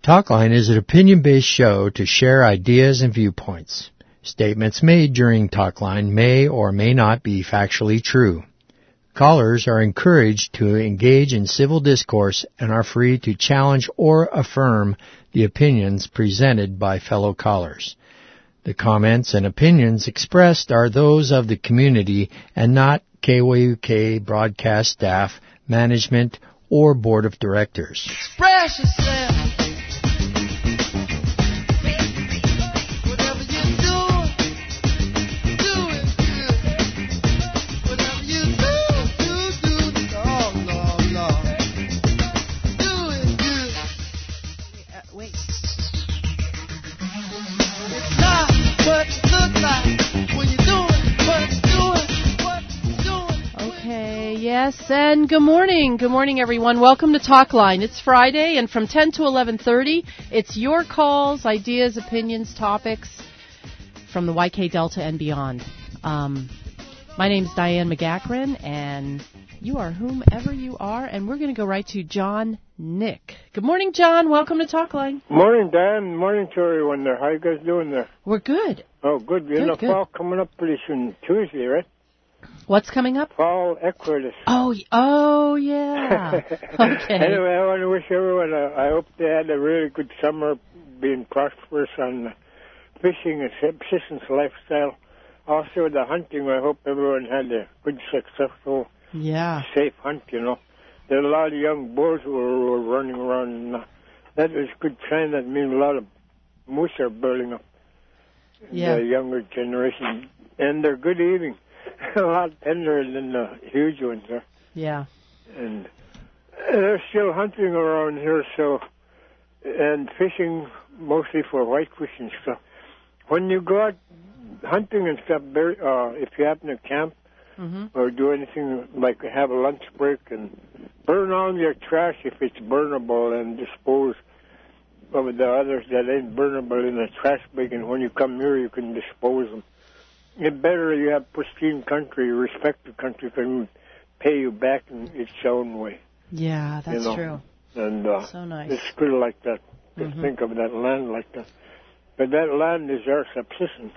Talkline is an opinion-based show to share ideas and viewpoints. Statements made during Talkline may or may not be factually true. Callers are encouraged to engage in civil discourse and are free to challenge or affirm the opinions presented by fellow callers. The comments and opinions expressed are those of the community and not KYUK broadcast staff, management, or board of directors. Express yourself. Yes, and good morning. Good morning, everyone. Welcome to Talkline. It's Friday, and from 10 to 11:30, it's your calls, ideas, opinions, topics from the YK Delta and beyond. My name's Diane McGackran, and you are whomever you are, and we're going to go right to John Nick. Good morning, John. Welcome to Talkline. Morning, Dan. Morning to everyone there. How you guys doing there? We're good. Oh, good. Good. Fall coming up pretty soon, Tuesday, right? What's coming up? Fall equinox. Oh, yeah. Okay. Anyway, I want to wish everyone, I hope they had a really good summer, being prosperous on fishing and subsistence lifestyle. Also, the hunting, I hope everyone had a good, successful, safe hunt, you know. There are a lot of young bulls who were running around, and that is a good sign. That means a lot of moose are building up in the younger generation. And they're good eating. A lot tenderer than the huge ones are. Yeah. And they're still hunting around here, and fishing mostly for whitefish and stuff. When you go out hunting and stuff, if you happen to camp or do anything like have a lunch break, and burn all your trash if it's burnable and dispose of the others that ain't burnable in a trash bag, and when you come here you can dispose them. It's better you have pristine country, respect the country, can pay you back in its own way. Yeah, that's true. And so nice. It's good like that. Just think of that land like that. But that land is our subsistence.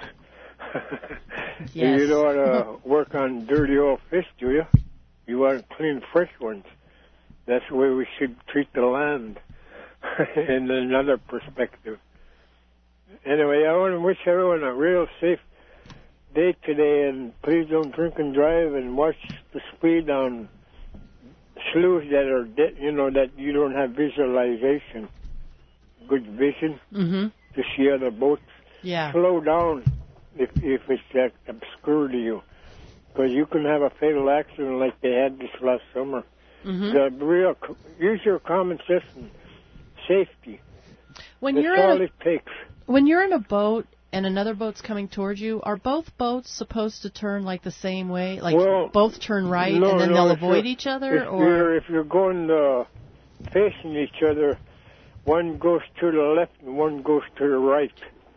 Yes. You don't want to work on dirty old fish, do you? You want clean, fresh ones. That's the way we should treat the land in another perspective. Anyway, I want to wish everyone a real safe day today, and please don't drink and drive, and watch the speed on sloughs that are that you don't have visualization, good vision to see other boats. Yeah. Slow down if it's that obscure to you, because you can have a fatal accident like they had this last summer. Use your common sense and safety. That's all it takes. When you're in a boat and another boat's coming towards you, are both boats supposed to turn like the same way? Like both turn right and then they'll avoid each other? If you're going facing each other, one goes to the left and one goes to the right.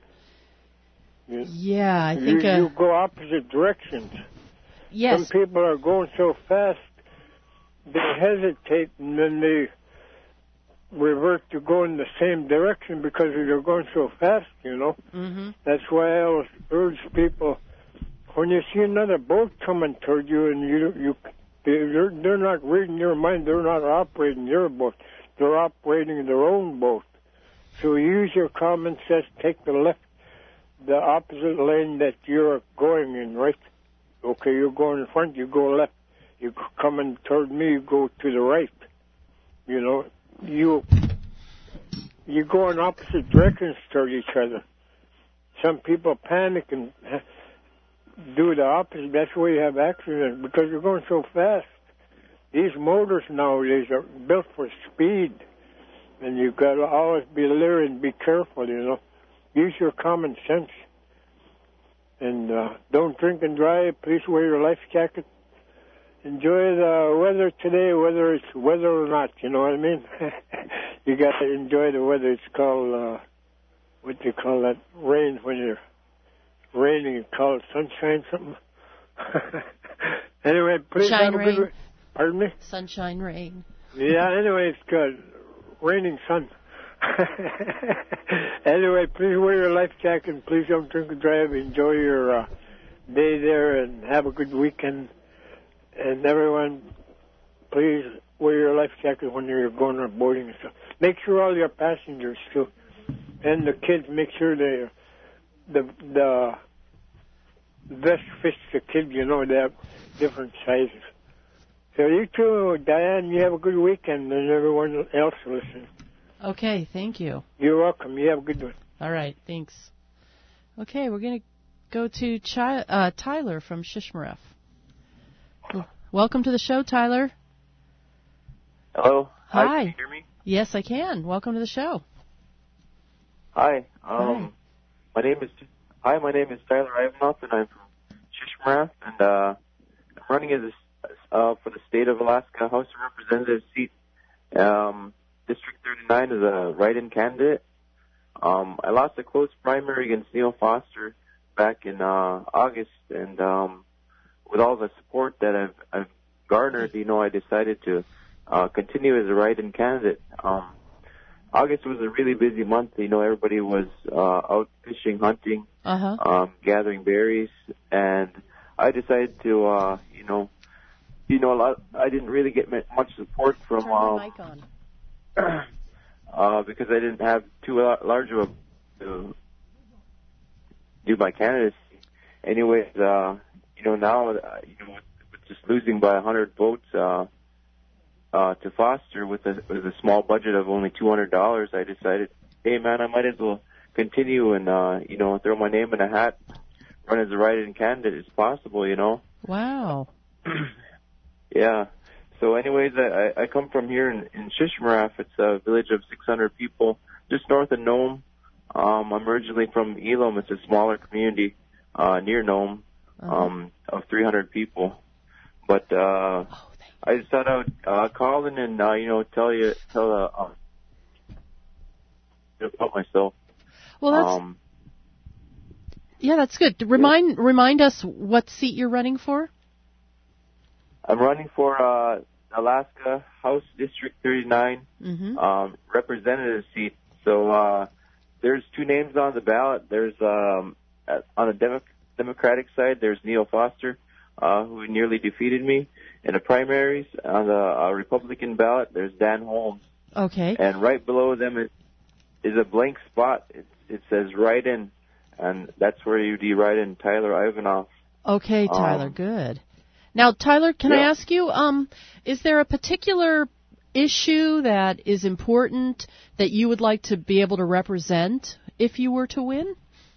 I think you go opposite directions. Yes. Some people are going so fast, they hesitate and then they revert to go in the same direction because they're going so fast, you know. That's why I always urge people, when you see another boat coming toward you and they're not reading your mind, they're not operating your boat, they're operating their own boat. So use your common sense, take the opposite lane that you're going in, right? Okay, you're going in front, you go left. You're coming toward me, you go to the right. You know, you go in opposite directions toward each other. Some people panic and do the opposite. That's why you have accidents, because you're going so fast. These motors nowadays are built for speed, and you've got to always be alert and be careful, you know. Use your common sense. And don't drink and drive. Please wear your life jacket. Enjoy the weather today, whether it's weather or not, you know what I mean? You got to enjoy the weather. It's called, what do you call that? Rain, when you're raining, you call it sunshine something. Anyway, please have a good Pardon me? Sunshine, rain. Yeah, anyway, it's good. Raining sun. Anyway, please wear your life jacket and please don't drink and drive. Enjoy your day there and have a good weekend. And everyone, please wear your life jacket when you're going on boarding and stuff. Make sure all your passengers too, and the kids, make sure the vest fits the kids. You know, they have different sizes. So you too, Diane. You have a good weekend, and everyone else listening. Okay, thank you. You're welcome. You have a good one. All right, thanks. Okay, we're going to go to Tyler from Shishmaref. Welcome to the show, Tyler. Hello. Hi. Can you hear me? Yes, I can. Welcome to the show. Hi. Hi. My name is Tyler Ivanoff, and I'm from Shishmaref, and I'm running as for the state of Alaska House of Representatives seat, District 39, as a write-in candidate. I lost a close primary against Neil Foster back in August, and with all the support that I've garnered, I decided to continue as a write-in candidate. August was a really busy month. Everybody was out fishing, hunting, gathering berries, and I decided to, a lot. I didn't really get much support from Turn the mic on. because I didn't have too large of a to do my candidacy. Anyways, now, with just losing by 100 votes to Foster with a small budget of only $200, I decided, hey man, I might as well continue and throw my name in a hat, run as a write-in candidate as possible. Wow. Yeah. So anyways, I come from here in Shishmaref. It's a village of 600 people, just north of Nome. I'm originally from Elam. It's a smaller community near Nome of 300 people. But I just thought I would call in and tell about myself. Well, that's good. Remind us what seat you're running for. I'm running for Alaska House District 39 representative seat. So there's two names on the ballot. There's on the Democratic side, there's Neil Foster, who nearly defeated me in the primaries. On the Republican ballot, there's Dan Holmes. Okay. And right below them is a blank spot. It says write-in, and that's where you'd write in Tyler Ivanoff. Okay, Tyler, good. Now, Tyler, can I ask you, is there a particular issue that is important that you would like to be able to represent if you were to win?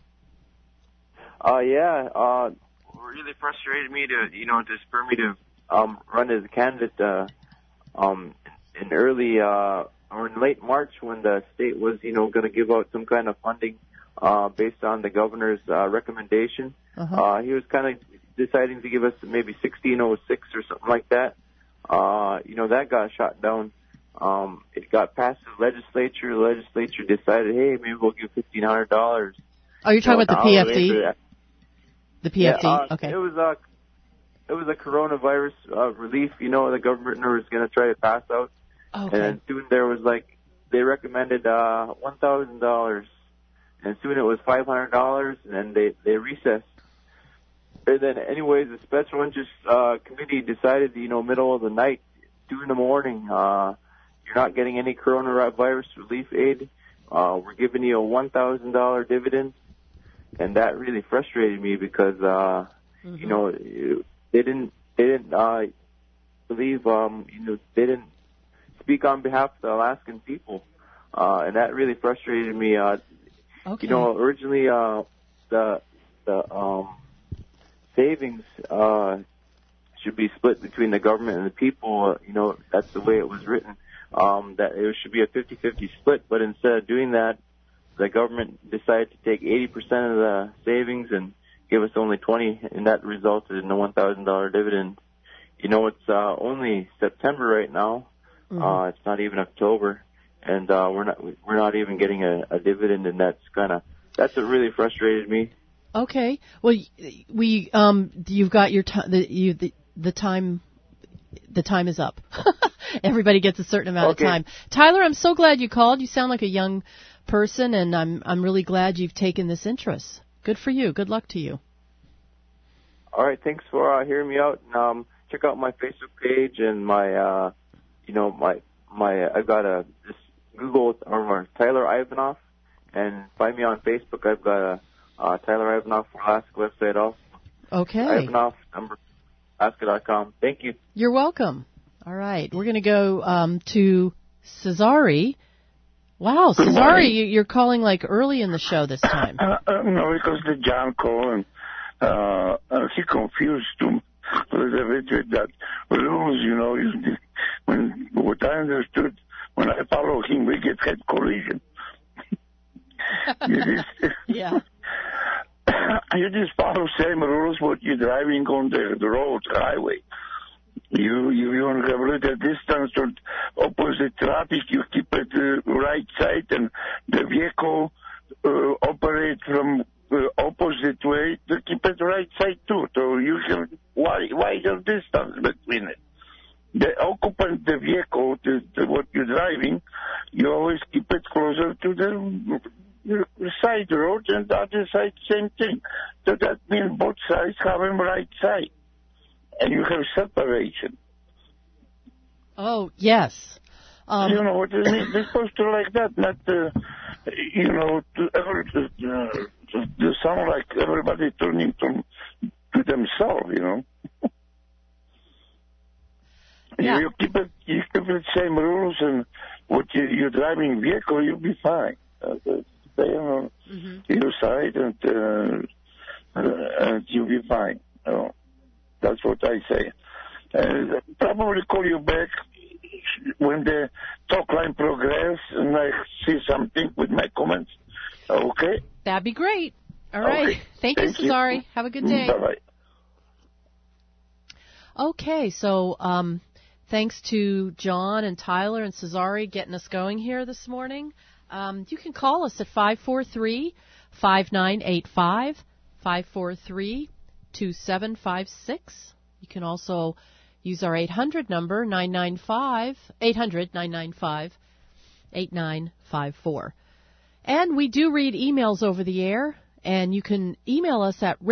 Really frustrated me to spur me to run as a candidate in early or in late March when the state was going to give out some kind of funding based on the governor's recommendation. He was kind of deciding to give us maybe 1606 or something like that. That got shot down. It got passed the legislature. The legislature decided, hey, maybe we'll give $1,500. Oh, you're talking about the PFD? The PFD, yeah, okay. It was a coronavirus relief. The governor was going to try to pass out. Okay. And then soon there was they recommended $1,000, and soon it was $500, and they recessed. And then, anyways, the special interest committee decided, middle of the night, 2 a.m, you're not getting any coronavirus relief aid. We're giving you a $1,000 dividend, and that really frustrated me because, they didn't believe, they didn't speak on behalf of the Alaskan people, and that really frustrated me. Okay. Originally, the savings should be split between the government and the people. That's the way it was written, that it should be a 50-50 split. But instead of doing that, the government decided to take 80% of the savings and give us only 20, and that resulted in a $1,000 dividend. It's only September right now. It's not even October, and we're not even getting a dividend, and that's what really frustrated me. Okay. Well, you've got your the time the time is up. Everybody gets a certain amount of time. Tyler, I'm so glad you called. You sound like a young person, and I'm really glad you've taken this interest. Good for you. Good luck to you. All right, thanks for hearing me out. And, check out my Facebook page and my, I've got just Google or Tyler Ivanoff, and find me on Facebook. I've got a Tyler Ivanoff for Alaska website also. Okay. Ivanoff, Alaska.com. Thank you. You're welcome. All right, we're going to go to Cesare. Wow, Cesare, you're calling like early in the show this time. No, because the John called and he confused him a little bit with that rules, when what I understood, when I follow him, we get head collision. Yeah. You just follow same rules what you're driving on the road, highway. You want to have a little distance to opposite traffic, you keep it right side, and the vehicle operate from opposite way to keep it right side too. So you have wider distance between it. The occupant, the vehicle, what you're driving, you always keep it closer to the side road, and the other side same thing. So that means both sides have them right side. And you have separation. Oh, yes. You know what I mean? They're supposed to like that, not, to sound like everybody turning to themselves, Yeah. You keep it same rules, and what you're driving vehicle, you'll be fine. Stay on your side, and you'll be fine. That's what I say. Probably call you back when the talk line progress and I see something with my comments. Okay? That'd be great. All right. Okay. Thank you, Cesare. Have a good day. Bye-bye. Okay, so thanks to John and Tyler and Cesare getting us going here this morning. You can call us at 543-5985, 543-2756. You can also use our 800 number, 800-995-8954. And we do read emails over the air, and you can email us at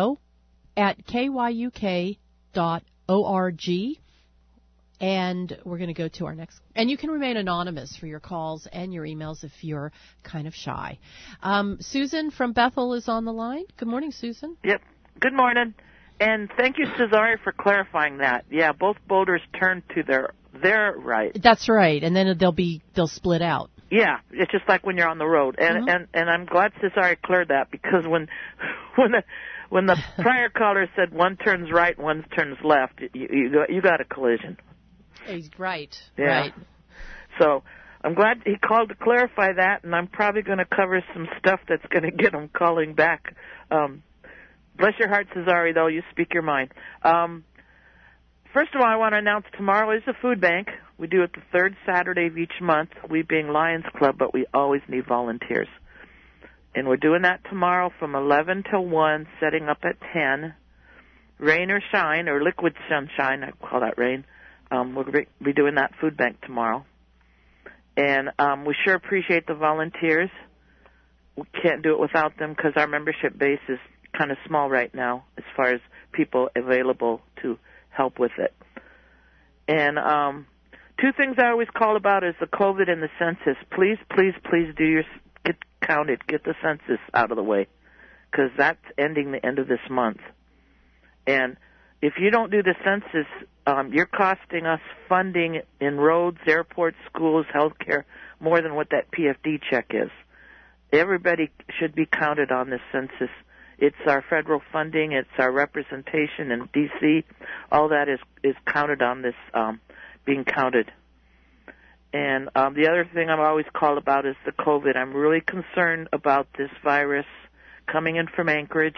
radio@kyuk.org. And we're going to go to our next. And you can remain anonymous for your calls and your emails if you're kind of shy. Susan from Bethel is on the line. Good morning, Susan. Yep. Good morning. And thank you, Cesare, for clarifying that. Yeah, both boaters turn to their right. That's right. And then they'll split out. Yeah, it's just like when you're on the road. And and I'm glad Cesare cleared that, because when the prior caller said one turns right, one turns left, you got a collision. He's right. Yeah. Right. So I'm glad he called to clarify that, and I'm probably going to cover some stuff that's going to get him calling back. Bless your heart, Cesare, though. You speak your mind. First of all, I want to announce tomorrow is a food bank. We do it the third Saturday of each month, we being Lions Club, but we always need volunteers. And we're doing that tomorrow from 11 till 1, setting up at 10. Rain or shine, or liquid sunshine, I call that rain. We'll be doing that food bank tomorrow. And we sure appreciate the volunteers. We can't do it without them because our membership base is kind of small right now as far as people available to help with it. And two things I always call about is the COVID and the census. Please, please, please get counted, get the census out of the way, because that's ending the end of this month. And if you don't do the census, you're costing us funding in roads, airports, schools, healthcare, more than what that PFD check is. Everybody should be counted on this census. It's our federal funding. It's our representation in D.C. All that is counted on this being counted. And the other thing I'm always called about is the COVID. I'm really concerned about this virus coming in from Anchorage.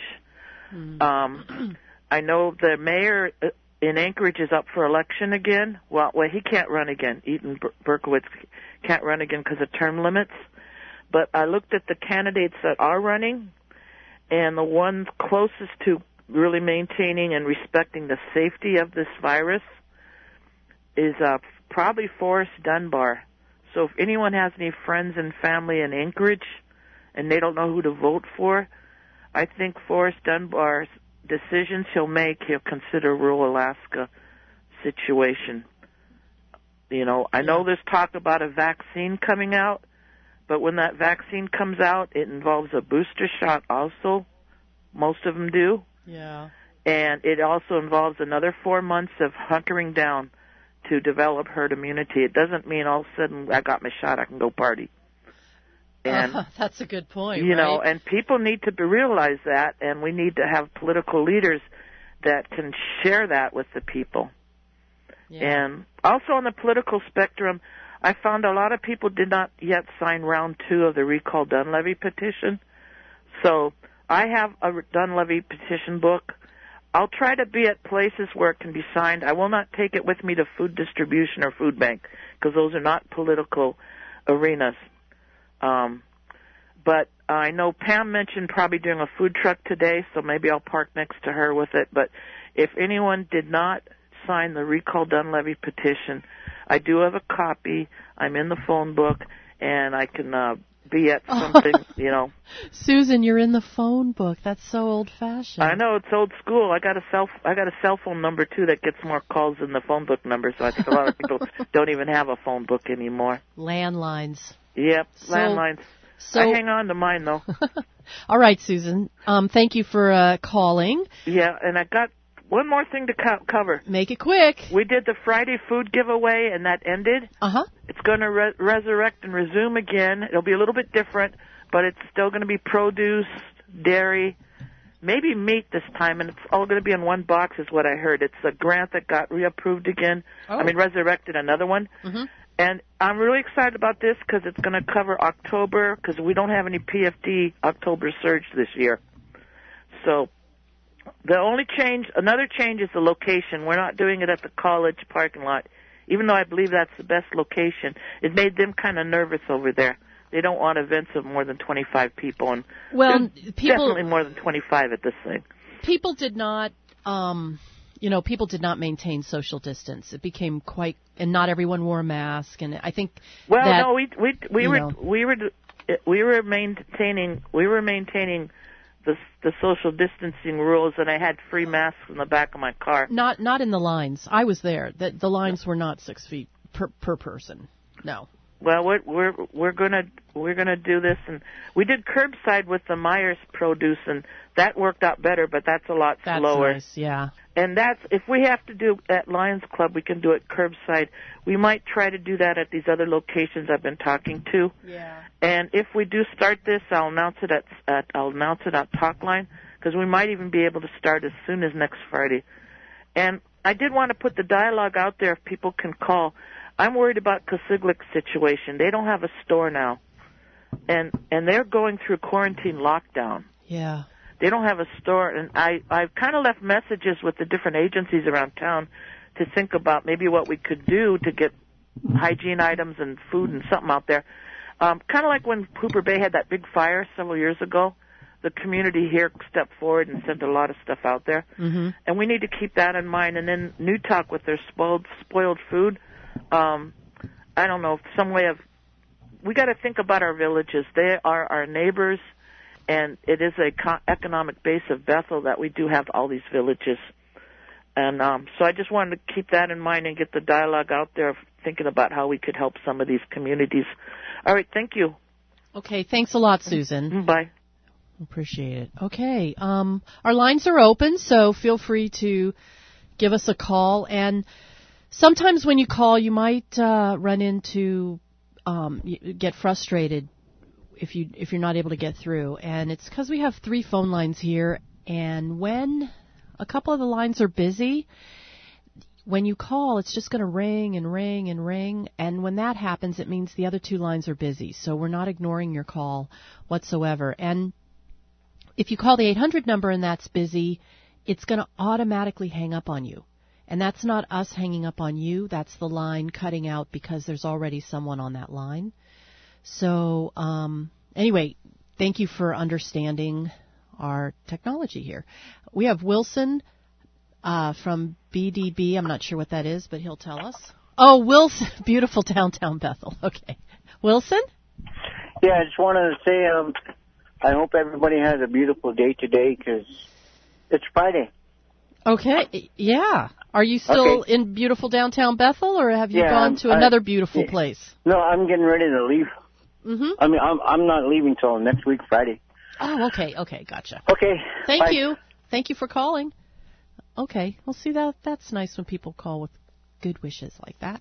I know the mayor in Anchorage is up for election again. Well, he can't run again. Eaton Berkowitz can't run again because of term limits. But I looked at the candidates that are running, and the ones closest to really maintaining and respecting the safety of this virus is probably Forrest Dunbar. So if anyone has any friends and family in Anchorage and they don't know who to vote for, I think Forrest Dunbar's decisions he'll consider rural Alaska situation. I know there's talk about a vaccine coming out, but when that vaccine comes out, it involves a booster shot also. Most of them do. Yeah. And it also involves another 4 months of hunkering down to develop herd immunity. It doesn't mean all of a sudden I got my shot, I can go party. And that's a good point. And people need to realize that, and we need to have political leaders that can share that with the people. Yeah. And also on the political spectrum, I found a lot of people did not yet sign round 2 of the Recall Dunleavy petition. So I have a Dunleavy petition book. I'll try to be at places where it can be signed. I will not take it with me to food distribution or food bank because those are not political arenas. But I know Pam mentioned probably doing a food truck today, so maybe I'll park next to her with it. But if anyone did not sign the Recall Dunleavy petition, I do have a copy. I'm in the phone book, and I can be at something, Susan, you're in the phone book. That's so old-fashioned. I know, it's old school. I got a cell phone number too that gets more calls than the phone book number. So I think a lot of people don't even have a phone book anymore. Landlines. Yep, landlines. So I hang on to mine though. All right, Susan. Thank you for calling. Yeah, and I got one more thing to cover. Make it quick. We did the Friday food giveaway, and that ended. It's going to resurrect and resume again. It'll be a little bit different, but it's still going to be produce, dairy, maybe meat this time, and it's all going to be in one box is what I heard. It's a grant that got reapproved again. Resurrected another one. Mm-hmm. And I'm really excited about this because it's going to cover October because we don't have any PFD October surge this year. So another change is the location. We're not doing it at the college parking lot, even though I believe that's the best location. It made them kind of nervous over there. They don't want events of more than 25 people, and definitely more than 25 at this thing. People did not, people did not maintain social distance. It became and not everyone wore a mask, and I think. Well, no, we were maintaining the social distancing rules, and I had free masks in the back of my car. Not in the lines. I was there. The lines were not 6 feet per person. No. Well, we're gonna do this, and we did curbside with the Myers produce, and that worked out better, but that's a lot slower. That's nice, yeah. And if we have to do at Lions Club, we can do it curbside. We might try to do that at these other locations I've been talking to. Yeah. And if we do start this, I'll announce it at Talkline, because we might even be able to start as soon as next Friday. And I did want to put the dialogue out there if people can call. I'm worried about Cosiglic's situation. They don't have a store now, and they're going through quarantine lockdown. Yeah. They don't have a store, and I've kind of left messages with the different agencies around town to think about maybe what we could do to get hygiene items and food and something out there. Kind of like when Hooper Bay had that big fire several years ago. The community here stepped forward and sent a lot of stuff out there. Mm-hmm. And we need to keep that in mind. And then New Talk with their spoiled food, I don't know, some way of, we got to think about our villages. They are our neighbors, and it is a economic base of Bethel that we do have all these villages. And so I just wanted to keep that in mind and get the dialogue out there of thinking about how we could help some of these communities. All right, thank you. Okay, thanks a lot, Susan. Bye. Appreciate it. Okay, our lines are open, so feel free to give us a call. And sometimes when you call, you might run into, get frustrated if you're not able to get through. And it's because we have 3 phone lines here, and when a couple of the lines are busy, when you call, it's just going to ring and ring and ring. And when that happens, it means the other 2 lines are busy. So we're not ignoring your call whatsoever. And if you call the 800 number and that's busy, it's going to automatically hang up on you. And that's not us hanging up on you. That's the line cutting out because there's already someone on that line. So anyway, thank you for understanding our technology here. We have Wilson from BDB. I'm not sure what that is, but he'll tell us. Oh, Wilson, beautiful downtown Bethel. Okay. Wilson? Yeah, I just wanted to say I hope everybody has a beautiful day today because it's Friday. Okay. Yeah. Are you still in beautiful downtown Bethel, or have you gone to another beautiful place? No, I'm getting ready to leave. Mm-hmm. I mean, I'm not leaving till next week, Friday. Oh, okay. Okay, gotcha. Okay. Thank you. Thank you for calling. Okay. Well, see, that's nice when people call with good wishes like that.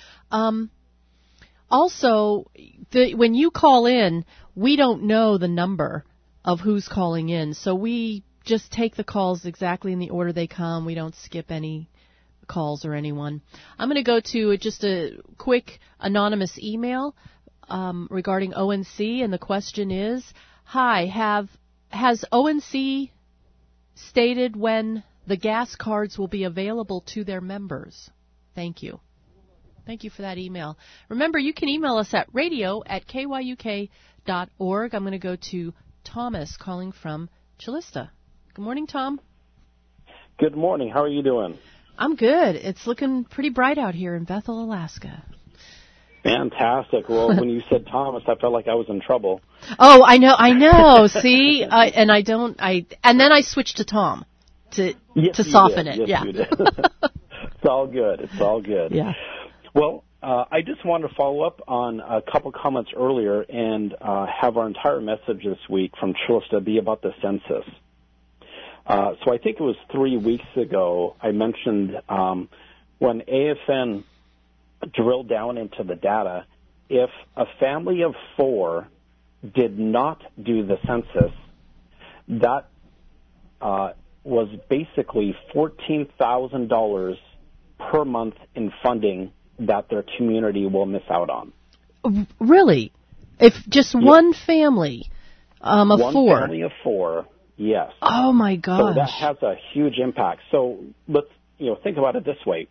Also, when you call in, we don't know the number of who's calling in, so we just take the calls exactly in the order they come. We don't skip any calls or anyone. I'm going to go to just a quick anonymous email regarding ONC, and the question is, hi, has ONC stated when the gas cards will be available to their members? Thank you. Thank you for that email. Remember, you can email us at radio@kyuk.org. I'm going to go to Thomas calling from Chilista. Good morning, Tom. Good morning. How are you doing? I'm good. It's looking pretty bright out here in Bethel, Alaska. Fantastic. Well, when you said Thomas, I felt like I was in trouble. Oh, I know. See, and then I switched to Tom to soften it. Yes, you did. It's all good. Yeah. Well, I just wanted to follow up on a couple comments earlier and have our entire message this week from Chilista be about the census. So I think it was 3 weeks ago I mentioned when AFN drilled down into the data, if a family of 4 did not do the census, that was basically $14,000 per month in funding that their community will miss out on. Really? If just one family of 4? One family of 4, yes. Oh, my gosh. So that has a huge impact. So let's think about it this way.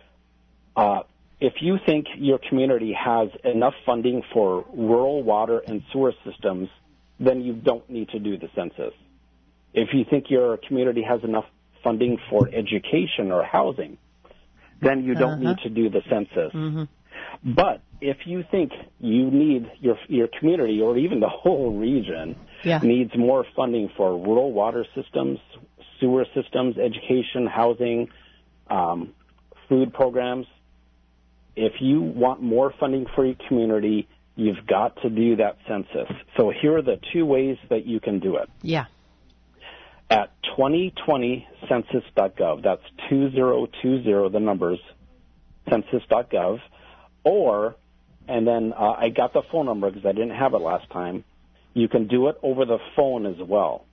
If you think your community has enough funding for rural water and sewer systems, then you don't need to do the census. If you think your community has enough funding for education or housing, then you don't need to do the census. Mm-hmm. But if you think you need your community or even the whole region needs more funding for rural water systems, sewer systems, education, housing, food programs, if you want more funding for your community, you've got to do that census. So here are the 2 ways that you can do it. Yeah. At 2020census.gov, that's 2020, the numbers, census.gov, and then I got the phone number because I didn't have it last time. You can do it over the phone as well.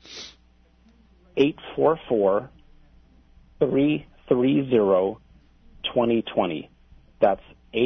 844-330-2020. That's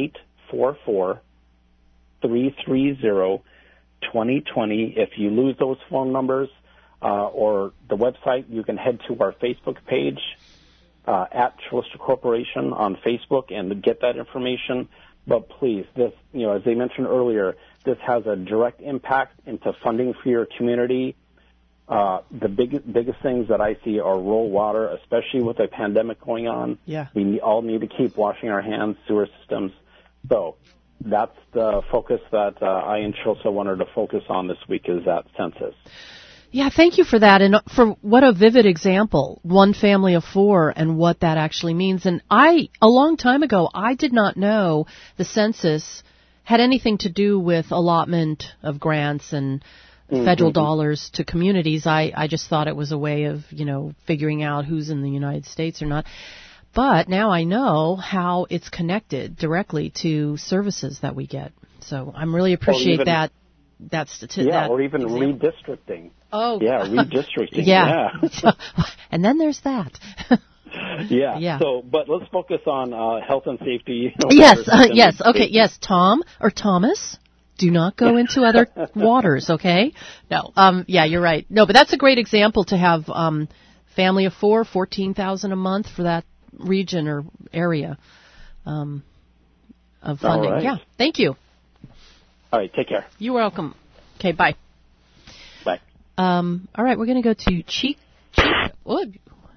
844-330-2020. If you lose those phone numbers, or the website, you can head to our Facebook page at Chilista Corporation on Facebook and get that information. But please, this, as they mentioned earlier, this has a direct impact into funding for your community. The biggest things that I see are rural water, especially with the pandemic going on. Yeah. We all need to keep washing our hands, sewer systems. So that's the focus that I and Chilista wanted to focus on this week, is that census. Yeah, thank you for that, and for what a vivid example, one family of 4, and what that actually means. And a long time ago, I did not know the census had anything to do with allotment of grants and federal dollars to communities. I just thought it was a way of, figuring out who's in the United States or not. But now I know how it's connected directly to services that we get. So I really appreciate that. Or even redistricting. Oh, yeah, redistricting. Yeah. And then there's that. Yeah. So, but let's focus on health and safety. Yes. Okay. Yes, Tom or Thomas. Do not go into other waters. Okay. No. Yeah, you're right. No, but that's a great example to have family of 4, $14,000 a month for that region or area of funding. All right. Yeah. Thank you. All right, take care. You're welcome. Okay, bye. Bye. All right, we're going to go to Chico.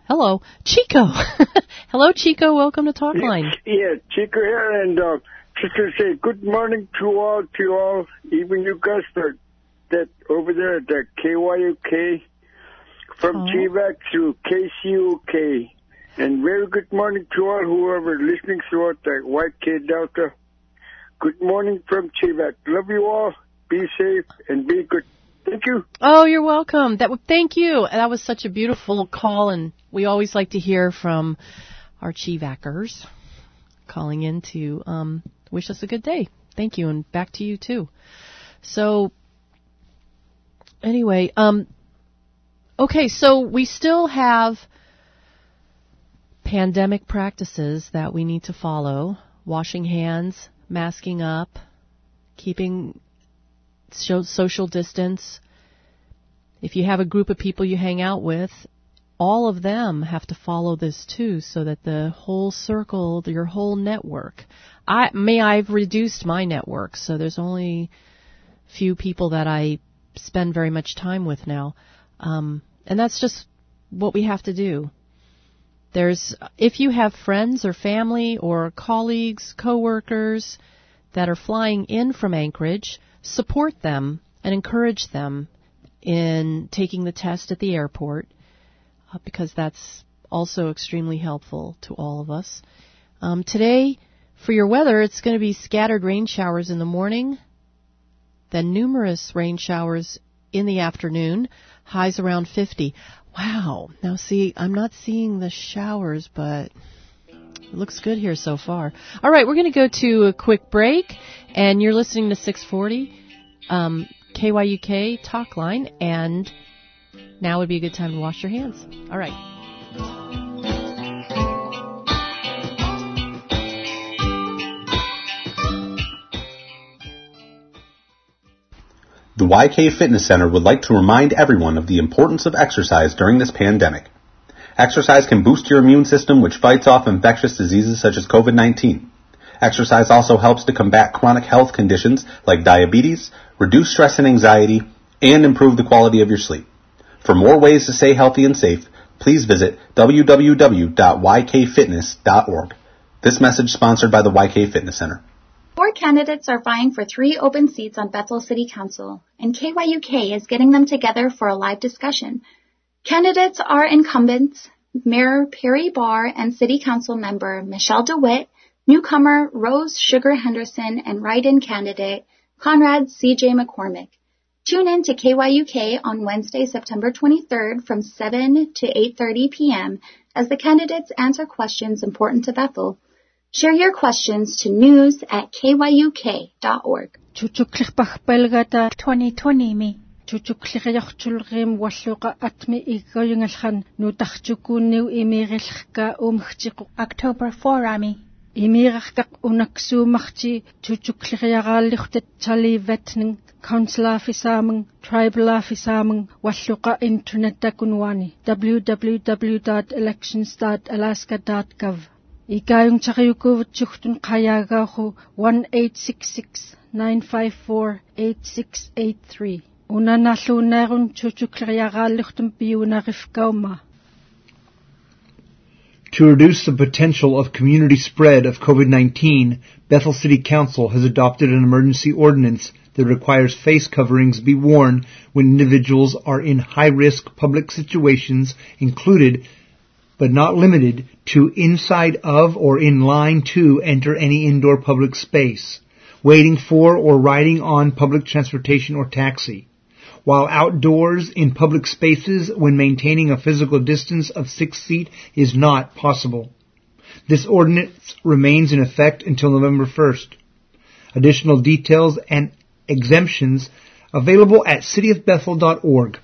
Hello, Chico. Hello, Chico. Welcome to Talkline. Yeah, Chico here, and just to say good morning to all, even you guys that over there at the KYUK, from GVAC to KCUK. And very good morning to all whoever listening throughout the YK Delta. Good morning from GVAC. Love you all. Be safe and be good. Thank you. Oh, you're welcome. Thank you. That was such a beautiful call, and we always like to hear from our Chivacers calling in to wish us a good day. Thank you, and back to you too. So, anyway, okay, so we still have pandemic practices that we need to follow: washing hands, masking up, keeping social distance. If you have a group of people you hang out with, all of them have to follow this too, so that the whole circle, your whole network. I've reduced my network, so there's only few people that I spend very much time with now, and that's just what we have to do. If you have friends or family or colleagues, coworkers that are flying in from Anchorage, support them and encourage them in taking the test at the airport, because that's also extremely helpful to all of us. Today, for your weather, it's going to be scattered rain showers in the morning, then numerous rain showers in the afternoon, highs around 50. Wow. Now, see, I'm not seeing the showers, but it looks good here so far. All right, we're going to go to a quick break, and you're listening to 640 KYUK Talkline, and now would be a good time to wash your hands. All right. The YK Fitness Center would like to remind everyone of the importance of exercise during this pandemic. Exercise can boost your immune system, which fights off infectious diseases such as COVID-19. Exercise also helps to combat chronic health conditions like diabetes, reduce stress and anxiety, and improve the quality of your sleep. For more ways to stay healthy and safe, please visit www.ykfitness.org. This message sponsored by the YK Fitness Center. 4 candidates are vying for 3 open seats on Bethel City Council, and KYUK is getting them together for a live discussion. Candidates are incumbents Mayor Perry Barr and City Council member Michelle DeWitt, newcomer Rose Sugar Henderson, and write-in candidate Conrad C.J. McCormick. Tune in to KYUK on Wednesday, September 23rd from 7 to 8:30 p.m. as the candidates answer questions important to Bethel. Share your questions to news@kyuk.org. Chuchuklipach belgata 2020 mi. Chuchukliqyaqchulqim walluqa atmi ikoyungalhan nutachchukuniw imirilqa umkhchiq October 4 ami. Imiraqtaq unaksuumaqchi chuchukliqyaqaalliqtat chalivetning council fisamang tribal fisamang walluqa internet takunwani www.elections.alaska.gov. Ikayong tsakayukuvutsuktun kayagahu 1-866-954-8683. Unanalunerun chuchukliyagalikhtum piyunarifkauma. To reduce the potential of community spread of COVID-19, Bethel City Council has adopted an emergency ordinance that requires face coverings be worn when individuals are in high-risk public situations, included but not limited to inside of or in line to enter any indoor public space, waiting for or riding on public transportation or taxi, while outdoors in public spaces when maintaining a physical distance of 6 feet is not possible. This ordinance remains in effect until November 1st. Additional details and exemptions available at cityofbethel.org.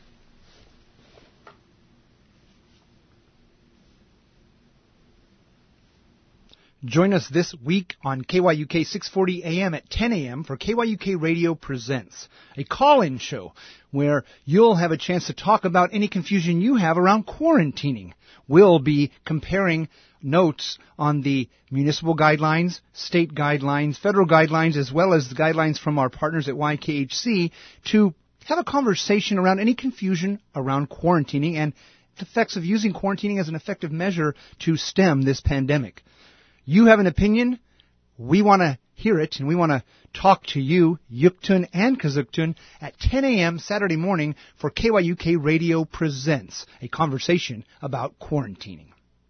Join us this week on KYUK 640 AM at 10 a.m. for KYUK Radio Presents, a call-in show where you'll have a chance to talk about any confusion you have around quarantining. We'll be comparing notes on the municipal guidelines, state guidelines, federal guidelines, as well as the guidelines from our partners at YKHC to have a conversation around any confusion around quarantining and effects of using quarantining as an effective measure to stem this pandemic. You have an opinion. We want to hear it, and we want to talk to you, Yuktun and Kazuktun, at 10 a.m. Saturday morning for KYUK Radio Presents, a conversation about quarantining.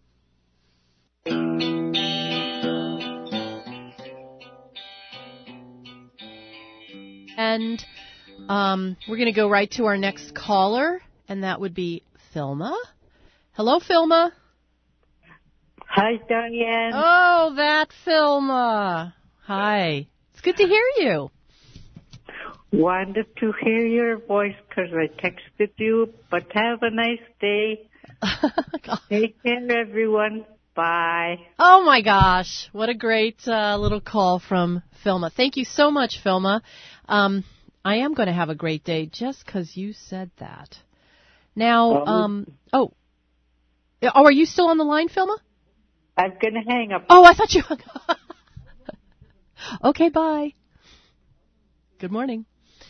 And we're going to go right to our next caller, and that would be Filma. Hello, Filma. Hi, Diane. Oh, that Filma. Hi. It's good to hear you. Wanted to hear your voice because I texted you, but have a nice day. Take care, everyone. Bye. Oh, my gosh. What a great little call from Filma. Thank you so much, Filma. I am going to have a great day just because you said that. Now, are you still on the line, Filma? I'm going to hang up. Oh, I thought you hung up. Okay, bye. Good morning.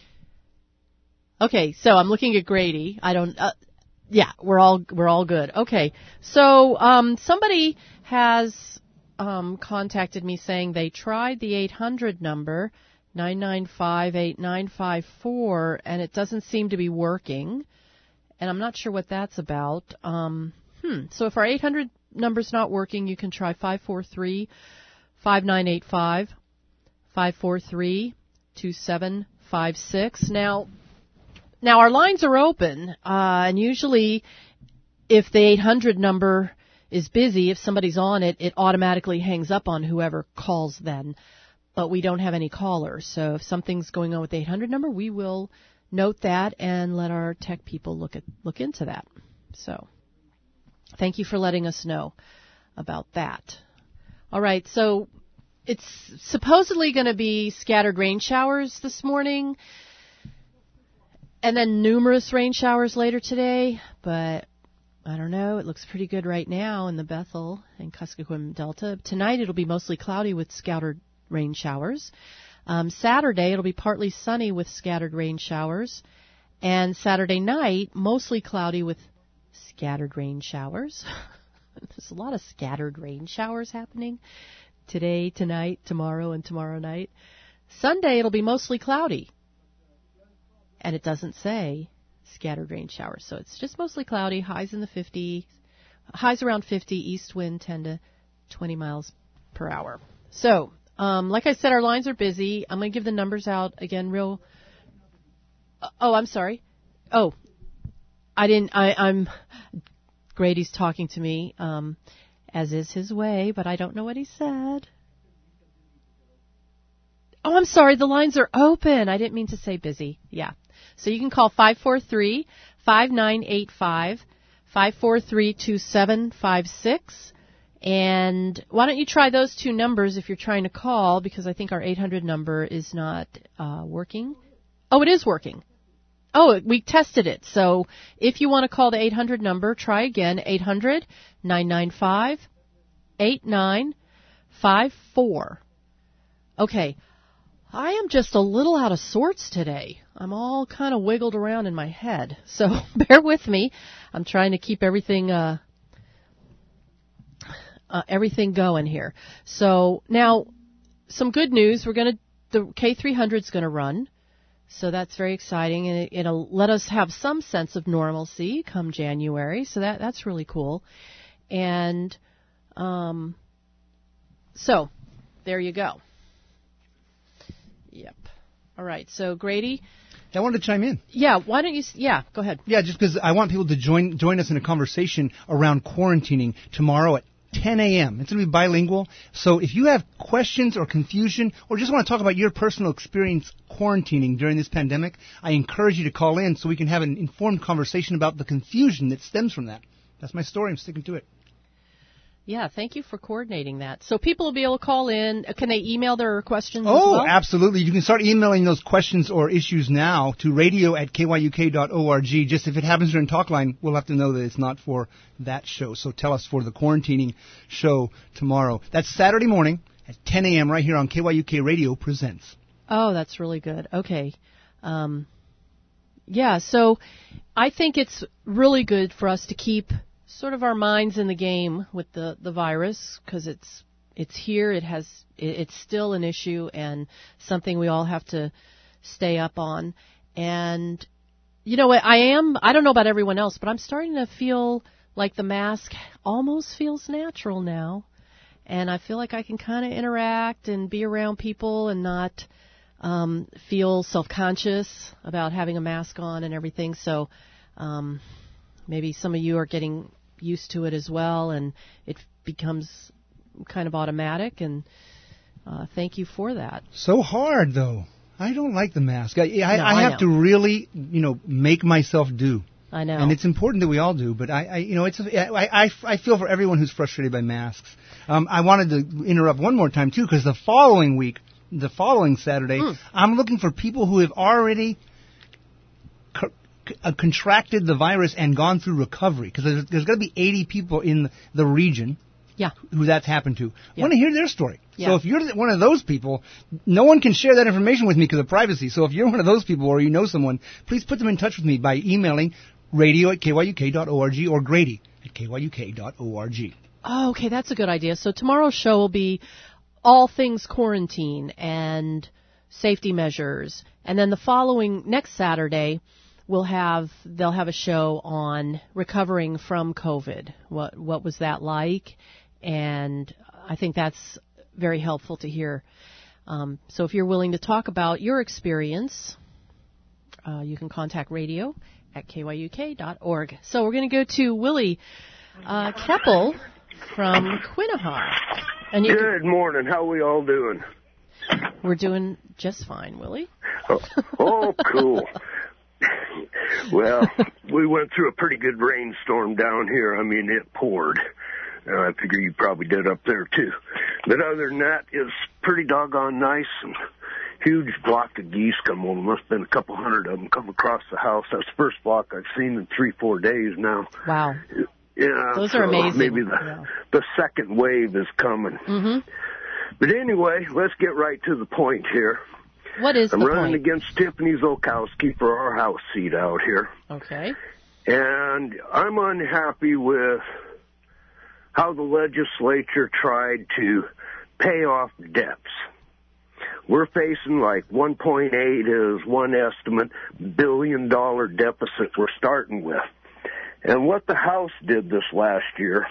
Okay, so I'm looking at Grady. We're all good. Okay, so somebody has contacted me saying they tried the 800 number, 995-8954, and it doesn't seem to be working. And I'm not sure what that's about. So if our 800 number's not working, you can try 543-5985, 543-2756. Now our lines are open, and usually if the 800 number is busy, if somebody's on it, it automatically hangs up on whoever calls then. But we don't have any callers, so if something's going on with the 800 number, we will note that and let our tech people look into that. So thank you for letting us know about that. All right, so it's supposedly going to be scattered rain showers this morning and then numerous rain showers later today, but I don't know. It looks pretty good right now in the Bethel and Kuskokwim Delta. Tonight it'll be mostly cloudy with scattered rain showers. Saturday it'll be partly sunny with scattered rain showers. And Saturday night, mostly cloudy with scattered rain showers. There's a lot of scattered rain showers happening today, tonight, tomorrow, and tomorrow night. Sunday it'll be mostly cloudy. And it doesn't say scattered rain showers. So it's just mostly cloudy, highs in the 50s, highs around 50, east wind 10 to 20 miles per hour. So, like I said, our lines are busy. I'm going to give the numbers out again real. I'm sorry. I'm Grady's talking to me, as is his way, but I don't know what he said. Oh, I'm sorry. The lines are open. I didn't mean to say busy. Yeah. So you can call 543-5985, 543-2756. And why don't you try those two numbers if you're trying to call, because I think our 800 number is not working. Oh, it is working. Oh, we tested it. So if you want to call the 800 number, try again, 800-995-8954. Okay. I am just a little out of sorts today. I'm all kind of wiggled around in my head. So bear with me. I'm trying to keep everything going here. So now, some good news. The K300 is going to run. So that's very exciting, and it'll let us have some sense of normalcy come January. So that's really cool. And so there you go. Yep. All right. So Grady, I wanted to chime in. Yeah. Why don't you? Yeah. Go ahead. Yeah, just because I want people to join us in a conversation around quarantining tomorrow at 10 a.m. It's going to be bilingual. So if you have questions or confusion or just want to talk about your personal experience quarantining during this pandemic, I encourage you to call in so we can have an informed conversation about the confusion that stems from that. That's my story. I'm sticking to it. Yeah, thank you for coordinating that. So people will be able to call in. Can they email their questions as well? Oh, absolutely. You can start emailing those questions or issues now to radio@kyuk.org. Just if it happens during Talkline, we'll have to know that it's not for that show. So tell us for the quarantining show tomorrow. That's Saturday morning at 10 a.m. right here on KYUK Radio Presents. Oh, that's really good. Okay. Yeah, so I think it's really good for us to keep sort of our minds in the game with the virus, because it's here. It's still an issue and something we all have to stay up on. And you know, I don't know about everyone else, but I'm starting to feel like the mask almost feels natural now, and I feel like I can kind of interact and be around people and not feel self-conscious about having a mask on and everything. So maybe some of you are getting used to it as well, and it becomes kind of automatic, and thank you for that. So hard, though. I don't like the mask. I have to really, make myself do. I know. And it's important that we all do, but I feel for everyone who's frustrated by masks. I wanted to interrupt one more time, too, because the following Saturday, I'm looking for people who have already contracted the virus and gone through recovery, because there's going to be 80 people in the region who that's happened to. I want to hear their story. Yeah. So if you're one of those people, no one can share that information with me because of privacy. So if you're one of those people or you know someone, please put them in touch with me by emailing radio@kyuk.org or grady@kyuk.org. Oh, okay, that's a good idea. So tomorrow's show will be all things quarantine and safety measures. And then next Saturday, they'll have a show on recovering from COVID. What was that like? And I think that's very helpful to hear. So if you're willing to talk about your experience, you can contact radio@kyuk.org. So we're going to go to Willie Keppel from Quinnaha. And Good morning. How are we all doing? We're doing just fine, Willie. Oh, cool. Well, we went through a pretty good rainstorm down here. I mean, it poured. I figure you probably did up there, too. But other than that, it's pretty doggone nice. And huge flock of geese come over. Must have been a couple hundred of them come across the house. That's the first flock I've seen in 3-4 days now. Wow. Yeah, those are amazing. Maybe the second wave is coming. Mm-hmm. But anyway, let's get right to the point here. What is the point? I'm running against Tiffany Zolkowski for our House seat out here. Okay. And I'm unhappy with how the legislature tried to pay off debts. We're facing like 1.8 is one estimate $1 billion deficit we're starting with. And what the House did this last year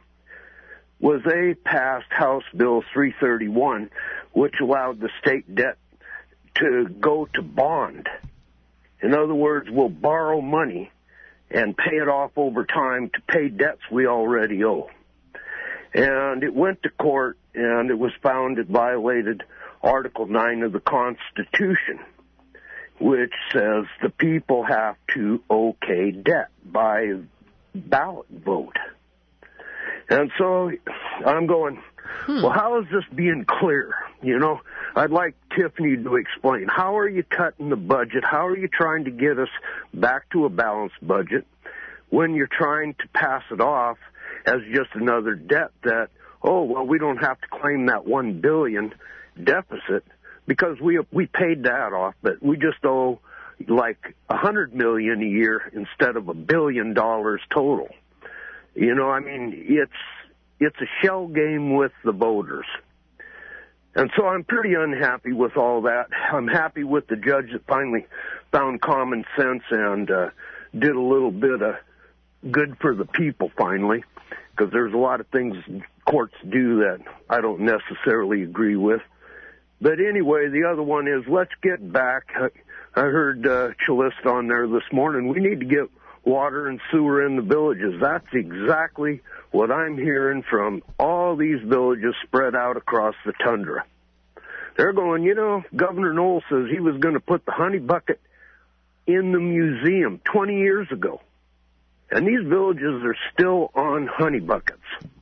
was they passed House Bill 331, which allowed the state debt to go to bond. In other words, we'll borrow money and pay it off over time to pay debts we already owe. And it went to court, and it was found it violated Article 9 of the Constitution, which says the people have to okay debt by ballot vote. And so I'm going, well, how is this being clear? You know, I'd like Tiffany to explain. How are you cutting the budget? How are you trying to get us back to a balanced budget when you're trying to pass it off as just another debt that, oh, well, we don't have to claim that $1 billion deficit because we paid that off, but we just owe like $100 million a year instead of $1 billion total. You know, I mean, it's a shell game with the voters. And so I'm pretty unhappy with all that. I'm happy with the judge that finally found common sense and did a little bit of good for the people finally, because there's a lot of things courts do that I don't necessarily agree with. But anyway, the other one is let's get back. I heard Chalista on there this morning. We need to get water and sewer in the villages. That's exactly what I'm hearing from all these villages spread out across the tundra. They're going, you know, Governor Knoll says he was going to put the honey bucket in the museum 20 years ago. And these villages are still on honey buckets.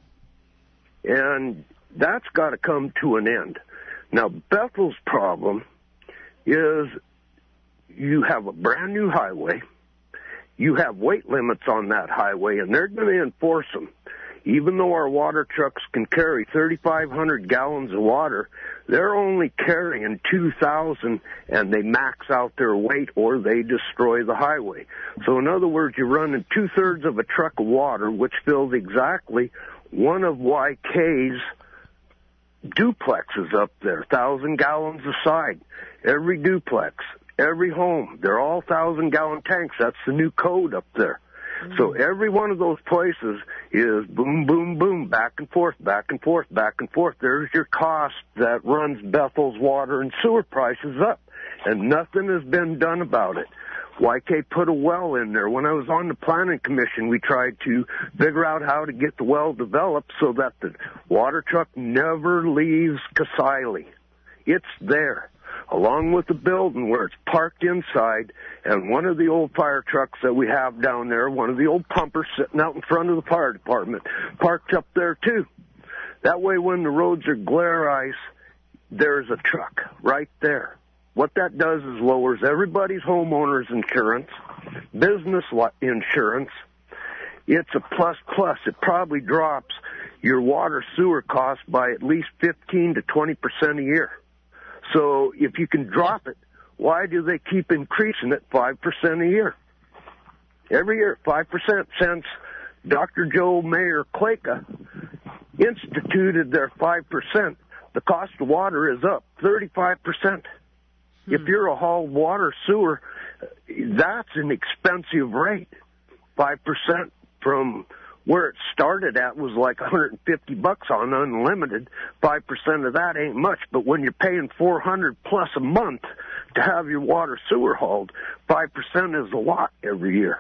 And that's got to come to an end. Now, Bethel's problem is you have a brand new highway. You have weight limits on that highway, and they're going to enforce them. even though our water trucks can carry 3,500 gallons of water, they're only carrying 2,000, and they max out their weight or they destroy the highway. So in other words, you're running 2/3 of a truck of water, which fills exactly one of YK's duplexes up there, 1,000 gallons a side. Every duplex, every home, they're all 1,000-gallon tanks. That's the new code up there. So every one of those places is boom, boom, boom, back and forth, back and forth, back and forth. There's your cost that runs Bethel's water and sewer prices up, and nothing has been done about it. YK put a well in there. When I was on the planning commission, we tried to figure out how to get the well developed so that the water truck never leaves Kasile. It's there, along with the building where it's parked inside, and one of the old fire trucks that we have down there, one of the old pumpers sitting out in front of the fire department, parked up there too. That way when the roads are glare ice, there's a truck right there. What that does is lowers everybody's homeowner's insurance, business insurance. It's a plus. It probably drops your water sewer costs by at least 15 to 20% a year. So if you can drop it, why do they keep increasing it 5% a year? Every year, 5% since Dr. Joe Mayer Kleka instituted their 5%. The cost of water is up 35%. If you're a hauled water sewer, that's an expensive rate. 5% from where it started at was like $150 on unlimited. 5% of that ain't much, but when you're paying $400 plus a month to have your water sewer hauled, 5% is a lot every year.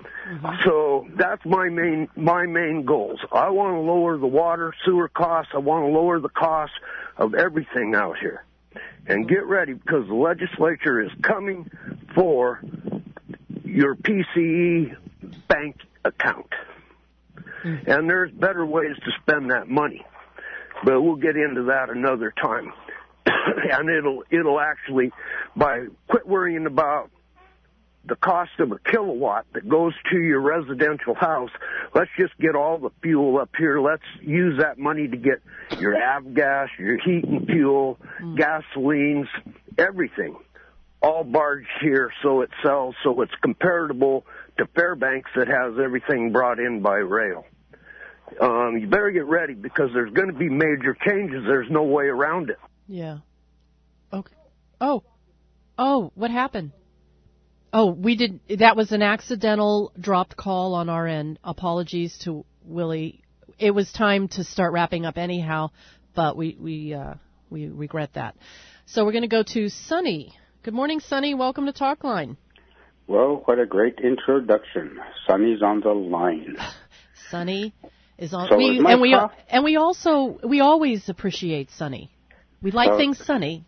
So that's my main goals. I want to lower the water sewer costs. I want to lower the cost of everything out here. And get ready, because the legislature is coming for your PCE bank account. And there's better ways to spend that money. But we'll get into that another time. And it'll actually, quit worrying about the cost of a kilowatt that goes to your residential house. Let's just get all the fuel up here. Let's use that money to get your avgas, your heat and fuel, gasolines, everything, all barged here so it sells, so it's comparable to Fairbanks that has everything brought in by rail. You better get ready, because there's going to be major changes. There's no way around it. Yeah. Okay. Oh, what happened? Oh, that was an accidental dropped call on our end. Apologies to Willie. It was time to start wrapping up anyhow, but we regret that. So we're going to go to Sonny. Good morning, Sonny. Welcome to Talkline. Well, what a great introduction. Sonny's on the line. Sonny is on. So we always appreciate Sonny. We like things sunny.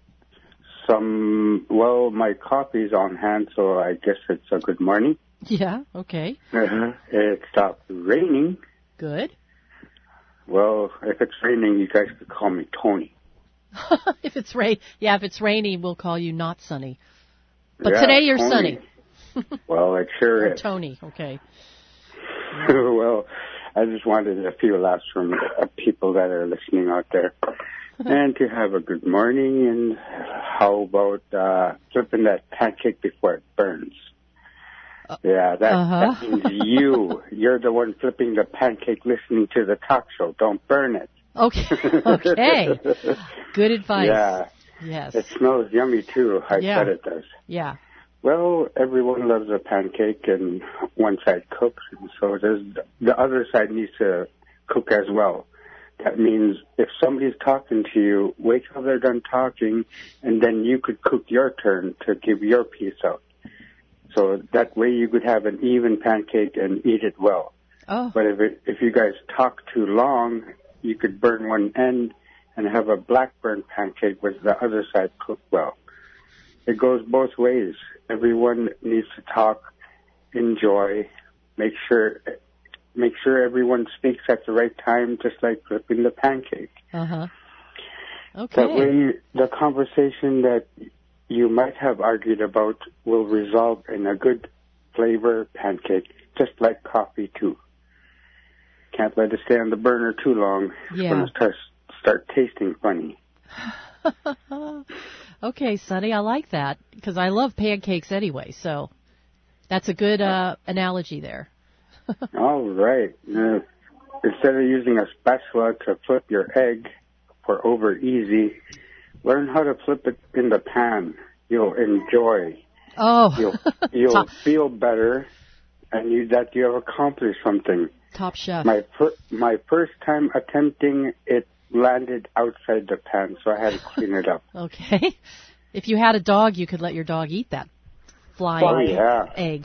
My coffee's on hand, so I guess it's a good morning. Yeah, okay. It stopped raining. Good. Well, if it's raining, you guys could call me Tony. If it's rainy, we'll call you not Sunny. But today you're Tony. Sunny. Well, it sure or is. Tony, okay. Well, I just wanted a few laughs from people that are listening out there. And to have a good morning, and how about flipping that pancake before it burns? Yeah, that means you're the one flipping the pancake listening to the talk show. Don't burn it. Okay. Good advice. Yeah. Yes. It smells yummy, too. I bet it does. Yeah. Well, everyone loves a pancake, and one side cooks, and so does the other side needs to cook as well. That means if somebody's talking to you, wait till they're done talking, and then you could cook your turn to give your piece out. So that way you could have an even pancake and eat it well. Oh. But if you guys talk too long, you could burn one end and have a blackburn pancake with the other side cooked well. It goes both ways. Everyone needs to talk, enjoy, make sure everyone speaks at the right time, just like flipping the pancake. Okay. That way, the conversation that you might have argued about will result in a good flavor pancake, just like coffee, too. Can't let it stay on the burner too long. It's going to start tasting funny. Okay, Sonny, I like that because I love pancakes anyway. So that's a good analogy there. All right. Instead of using a spatula to flip your egg for over easy, learn how to flip it in the pan. You'll enjoy. Oh. You'll feel better, and you have accomplished something. Top chef. My first time attempting it landed outside the pan, so I had to clean it up. Okay. If you had a dog, you could let your dog eat that flying egg.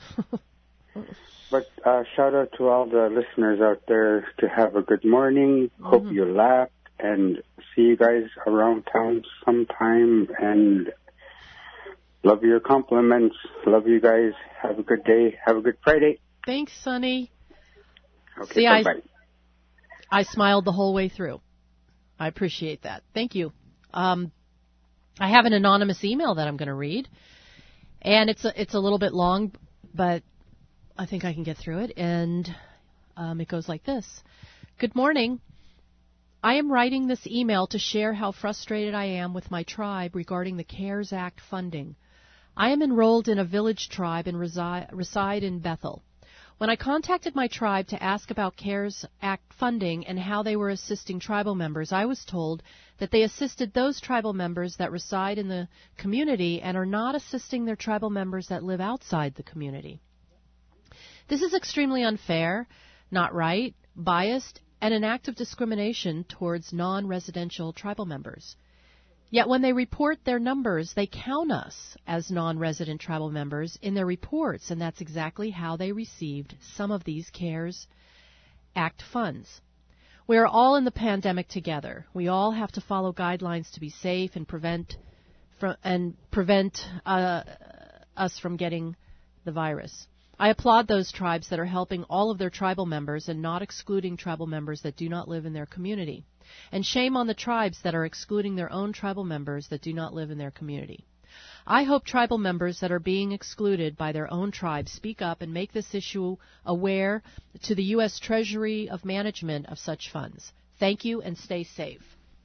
But shout out to all the listeners out there to have a good morning. Hope you laughed, and see you guys around town sometime. And love your compliments. Love you guys. Have a good day. Have a good Friday. Thanks, Sonny. Okay, see, bye-bye. I smiled the whole way through. I appreciate that. Thank you. I have an anonymous email that I'm going to read, and it's a little bit long, but I think I can get through it, and it goes like this. Good morning. I am writing this email to share how frustrated I am with my tribe regarding the CARES Act funding. I am enrolled in a village tribe and reside in Bethel. When I contacted my tribe to ask about CARES Act funding and how they were assisting tribal members, I was told that they assisted those tribal members that reside in the community and are not assisting their tribal members that live outside the community. This is extremely unfair, not right, biased, and an act of discrimination towards non-residential tribal members. Yet when they report their numbers, they count us as non-resident tribal members in their reports, and that's exactly how they received some of these CARES Act funds. We are all in the pandemic together. We all have to follow guidelines to be safe and prevent us from getting the virus. I applaud those tribes that are helping all of their tribal members and not excluding tribal members that do not live in their community. And shame on the tribes that are excluding their own tribal members that do not live in their community. I hope tribal members that are being excluded by their own tribe speak up and make this issue aware to the U.S. Treasury of management of such funds. Thank you and stay safe.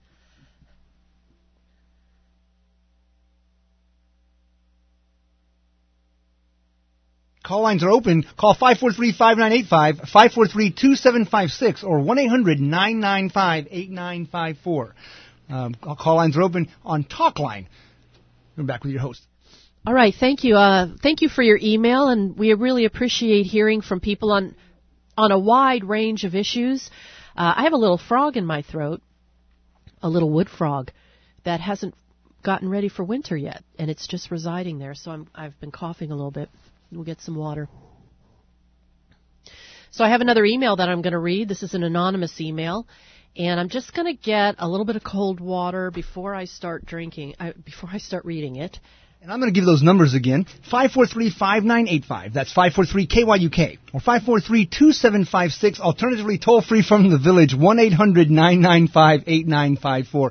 Call lines are open. Call 543-5985, 543-2756, or 1-800-995-8954. Call lines are open on Talkline. We're back with your host. All right, thank you. Thank you for your email, and we really appreciate hearing from people on a wide range of issues. I have a little frog in my throat, a little wood frog, that hasn't gotten ready for winter yet, and it's just residing there, so I've been coughing a little bit. We'll get some water. So I have another email that I'm going to read. This is an anonymous email. And I'm just going to get a little bit of cold water before I start reading it. And I'm going to give those numbers again. 543-5985. That's 543-KYUK. Or 543-2756. Alternatively, toll free from the village, 1-800-995-8954.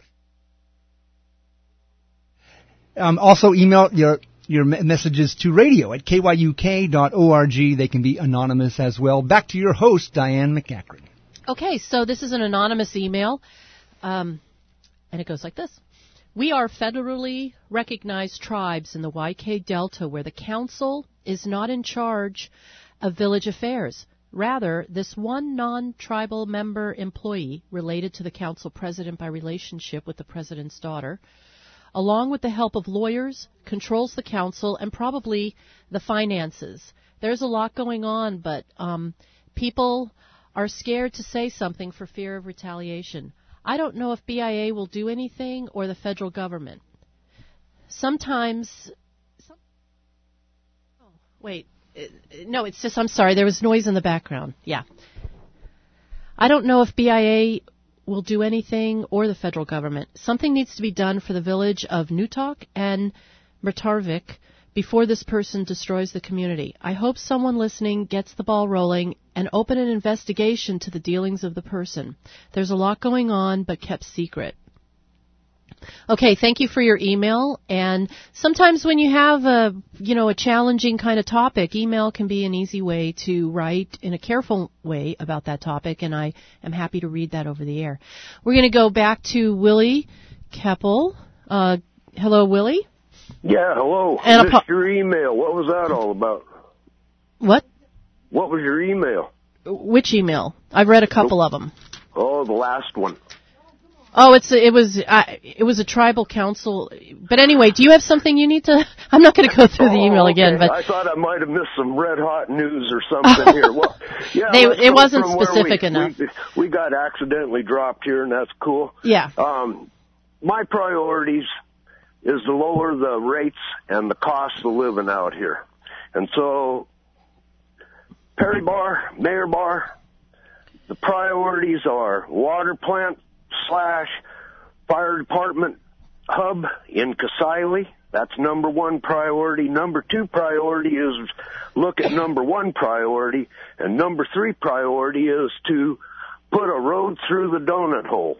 Also email your messages to radio at kyuk.org. They can be anonymous as well. Back to your host, Diane McEachron. Okay, so this is an anonymous email, and it goes like this. We are federally recognized tribes in the YK Delta where the council is not in charge of village affairs. Rather, this one non-tribal member employee, related to the council president by relationship with the president's daughter, along with the help of lawyers, controls the council and probably the finances. There's a lot going on, but people are scared to say something for fear of retaliation. I don't know if BIA will do anything or the federal government. Sometimes... it's just, I'm sorry, there was noise in the background. Yeah. I don't know if BIA will do anything or the federal government. Something needs to be done for the village of Newtok and Murtarvik before this person destroys the community. I hope someone listening gets the ball rolling and open an investigation to the dealings of the person. There's a lot going on, but kept secret. Okay, thank you for your email. And sometimes when you have a challenging kind of topic, email can be an easy way to write in a careful way about that topic, and I am happy to read that over the air. We're going to go back to Willie Keppel. Hello, Willie. Yeah, hello. And missed your email. What was that all about? What? What was your email? Which email? I've read a couple of them. Oh, the last one. Oh, it was a tribal council. But anyway, do you have something you need to? I'm not going to go through the email again. But I thought I might have missed some red hot news or something here. Well, yeah, it wasn't specific enough. We got accidentally dropped here, and that's cool. Yeah. My priorities is to lower the rates and the cost of living out here, and so Perry Bar, Mayor Bar, the priorities are water plant / fire department hub in Kasile. That's number one priority. Number two priority is look at number one priority. And number three priority is to put a road through the donut hole.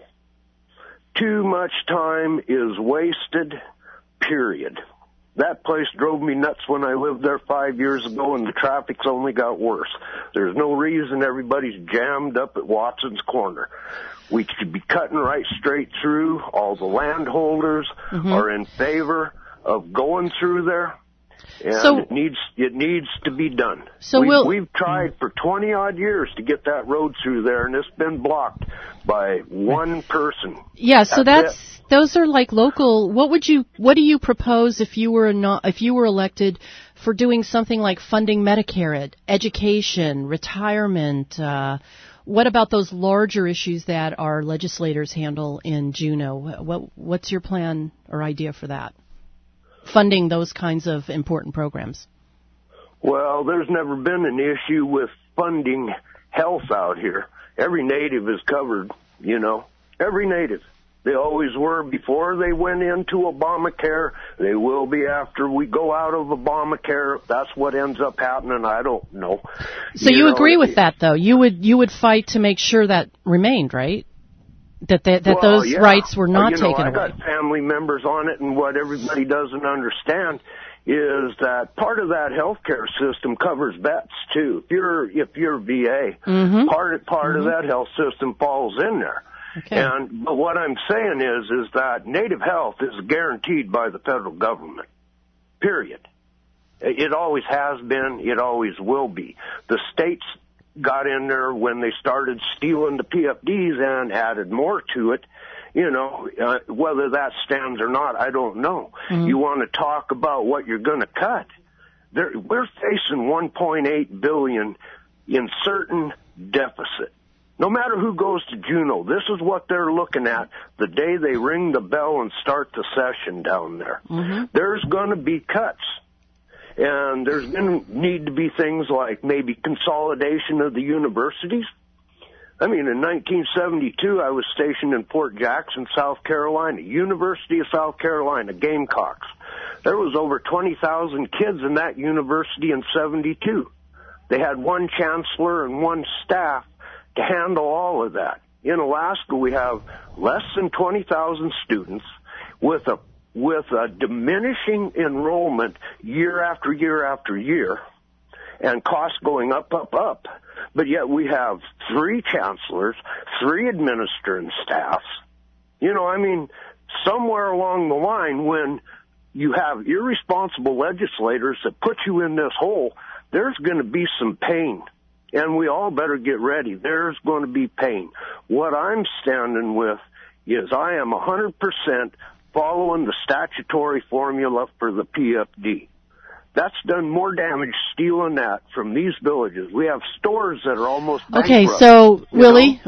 Too much time is wasted, period. That place drove me nuts when I lived there 5 years ago, and the traffic's only got worse. There's no reason everybody's jammed up at Watson's Corner. We should be cutting right straight through. All the landholders are in favor of going through there, and it needs to be done. So we've tried for 20-odd years to get that road through there, and it's been blocked by one person. Yeah, so those are like local. What do you propose if you were elected for doing something like funding Medicare, education, retirement? What about those larger issues that our legislators handle in Juneau? What's your plan or idea for that? Funding those kinds of important programs. Well, there's never been an issue with funding health out here. Every native is covered, every native. They always were before they went into Obamacare. They will be after we go out of Obamacare. That's what ends up happening. I don't know. So you agree with that, though? You would fight to make sure that remained, right? That those rights were not taken away. I got family members on it, and what everybody doesn't understand is that part of that healthcare system covers vets too. If you're VA, part of that health system falls in there. Okay. But what I'm saying is that native health is guaranteed by the federal government. Period. It always has been. It always will be. The states got in there when they started stealing the PFDs and added more to it. Whether that stands or not, I don't know. You want to talk about what you're going to cut. We're facing $1.8 billion in certain deficit. No matter who goes to Juneau, this is what they're looking at the day they ring the bell and start the session down there. There's going to be cuts. And there's going to need to be things like maybe consolidation of the universities. I mean, in 1972, I was stationed in Fort Jackson, South Carolina, University of South Carolina, Gamecocks. There was over 20,000 kids in that university in 72. They had one chancellor and one staff to handle all of that. In Alaska, we have less than 20,000 students with a diminishing enrollment year after year after year, and costs going up. But yet we have 3 chancellors, 3 administrative staffs. Somewhere along the line, when you have irresponsible legislators that put you in this hole, there's going to be some pain. And we all better get ready. There's going to be pain. What I'm standing with is I am 100% following the statutory formula for the PFD. That's done more damage stealing that from these villages. We have stores that are almost bankrupt. Okay, so, Willie,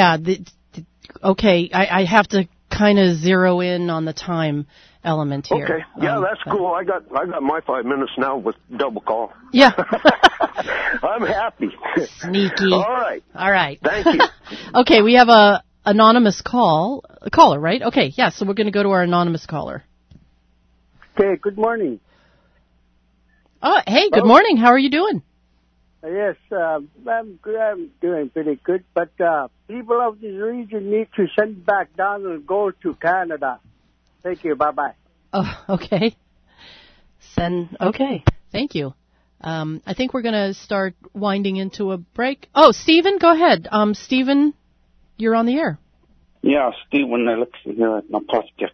I have to kind of zero in on the time element here. Okay, that's cool. I got my 5 minutes now with double call. Yeah. I'm happy. Sneaky. All right. Thank you. Okay, we have a anonymous caller, right? Okay, yeah, so we're going to go to our anonymous caller. Okay, good morning. Oh, hey, good morning. How are you doing? Yes, I'm good. I'm doing pretty good, but people of this region need to send back down and go to Canada. Thank you. Bye-bye. Oh, okay. Okay. Thank you. I think we're going to start winding into a break. Oh, Stephen, go ahead. Stephen, you're on the air. Yeah, Stephen Alexi here at Napastiak.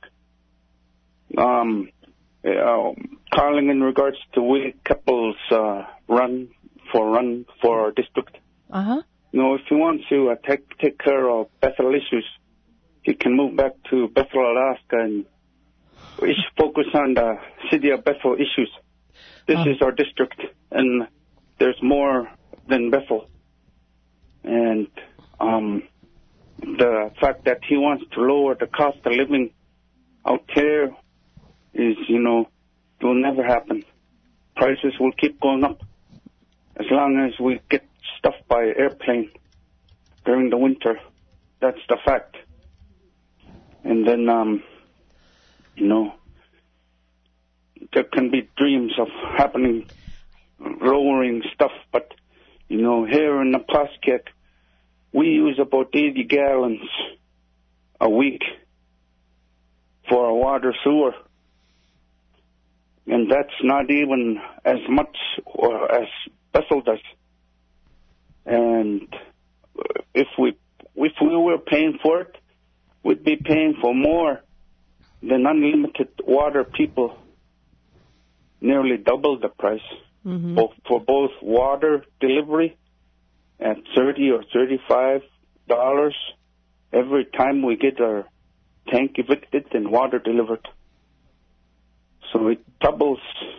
Calling in regards to Will Keppel's run for district. Uh-huh. If he wants to take care of Bethel issues, he can move back to Bethel, Alaska, and we should focus on the city of Bethel issues. This is our district, and there's more than Bethel. And the fact that he wants to lower the cost of living out here is, it will never happen. Prices will keep going up as long as we get stuff by airplane during the winter. That's the fact. And then, there can be dreams of lowering stuff, but, here in the Napastiak, we use about 80 gallons a week for our water sewer. And that's not even as much as Bethel does. And if we were paying for it, we'd be paying for more than unlimited water people. Nearly double the price for both water delivery at $30 or $35 every time we get our tank evicted and water delivered. So it doubles.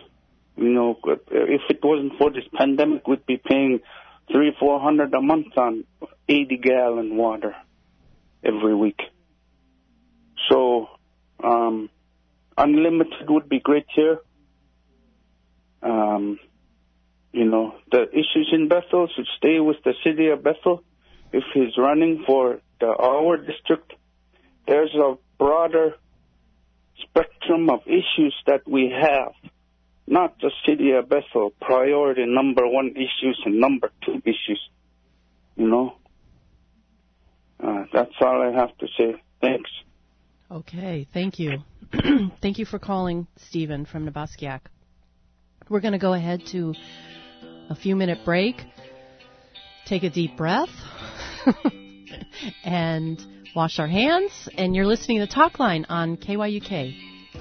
If it wasn't for this pandemic, we'd be paying $300-400 a month on 80-gallon water every week. So unlimited would be great here. The issues in Bethel should stay with the city of Bethel. If he's running for our district, there's a broader spectrum of issues that we have, not the city of Bethel, priority number 1 issues and number 2 issues. That's all I have to say. Thanks. Okay, thank you. Thank you for calling, Stephen from Napastiak. We're going to go ahead to a few-minute break, take a deep breath, and wash our hands. And you're listening to Talkline on KYUK.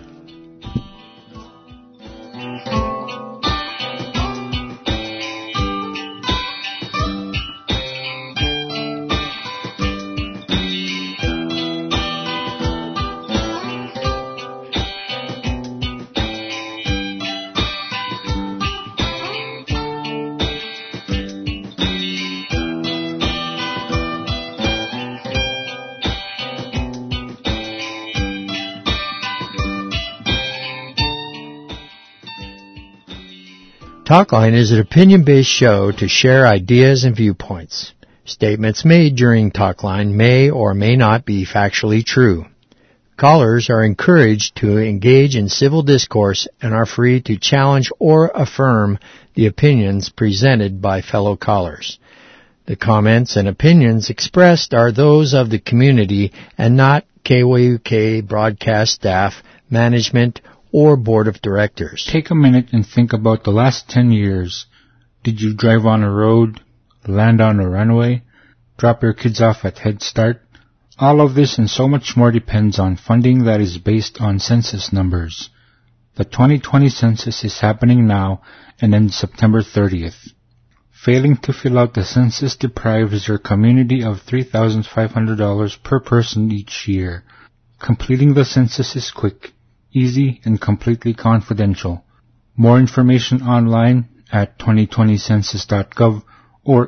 Talkline is an opinion-based show to share ideas and viewpoints. Statements made during Talkline may or may not be factually true. Callers are encouraged to engage in civil discourse and are free to challenge or affirm the opinions presented by fellow callers. The comments and opinions expressed are those of the community and not KYUK broadcast staff, management, or board of directors. Take a minute and think about the last 10 years. Did you drive on a road, land on a runway, drop your kids off at Head Start? All of this and so much more depends on funding that is based on census numbers. The 2020 census is happening now and ends September 30th. Failing to fill out the census deprives your community of $3,500 per person each year. Completing the census is quick, easy, and completely confidential. More information online at 2020census.gov or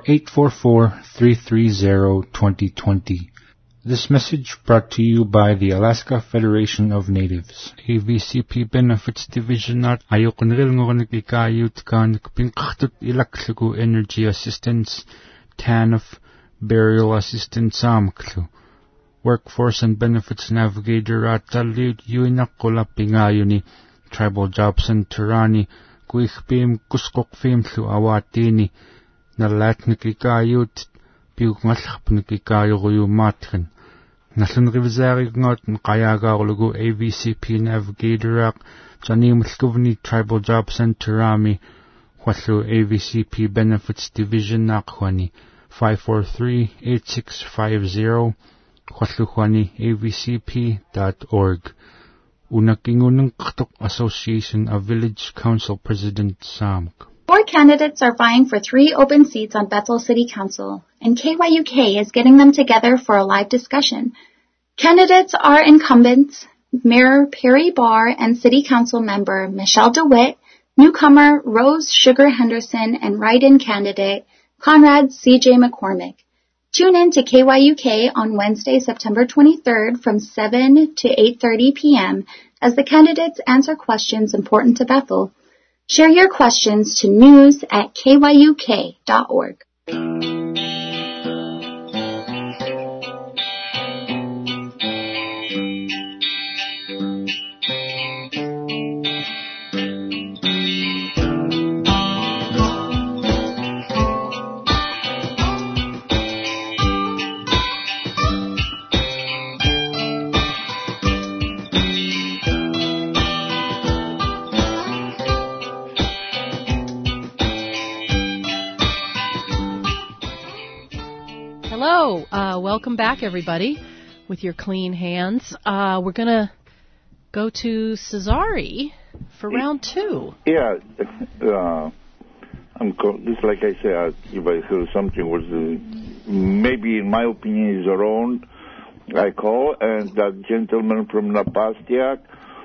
844-330-2020. This message brought to you by the Alaska Federation of Natives. AVCP Benefits Division at ayoknril ngornikikayut kan pinkhtut ilaklugu energy assistance TANF burial assistance amklu. Workforce and Benefits Navigator at Talit Yuinakula Pingayuni Tribal Job Centerani Kuichbim Kuskok Fimtlu Awatini Nalatnikikayut Piumalhapnikikayo Matkin Nalun Rivzari and Kayaga Olugu AVCP Navigator Janimulkuvni Tribal Job Center Army Whatlu AVCP Benefits Division Nakwani 543-8650 Whatlukwani avcp.org Unakingunang Ktok Association of Village Council President Samk. 4 candidates are vying for 3 open seats on Bethel City Council, and KYUK is getting them together for a live discussion. Candidates are incumbents Mayor Perry Barr and City Council member Michelle DeWitt, newcomer Rose Sugar Henderson, and write-in candidate Conrad C.J. McCormick. Tune in to KYUK on Wednesday, September 23rd from 7 to 8:30 p.m. as the candidates answer questions important to Bethel. Share your questions to news@kyuk.org. Welcome back, everybody, with your clean hands. We're going to go to Cesare for round 2. Yeah, just like I said, if I heard something was maybe, in my opinion, is wrong, I call, and that gentleman from Napastiak,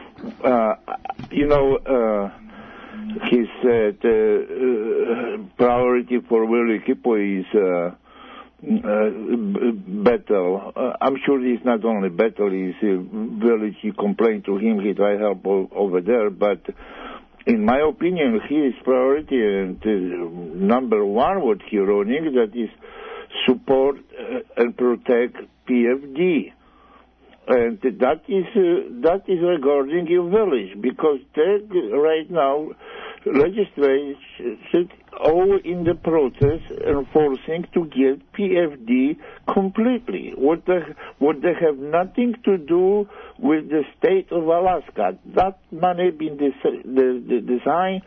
he said priority for Willie Kipo is Bethel. I'm sure he's not only Bethel, he's village. He complained to him, he tried help over there, but in my opinion, his priority and number one what he running, that is support and protect PFD. And that is regarding your village, because they right now legislation all in the process enforcing to get PFD completely. What they have nothing to do with the state of Alaska. That money been designed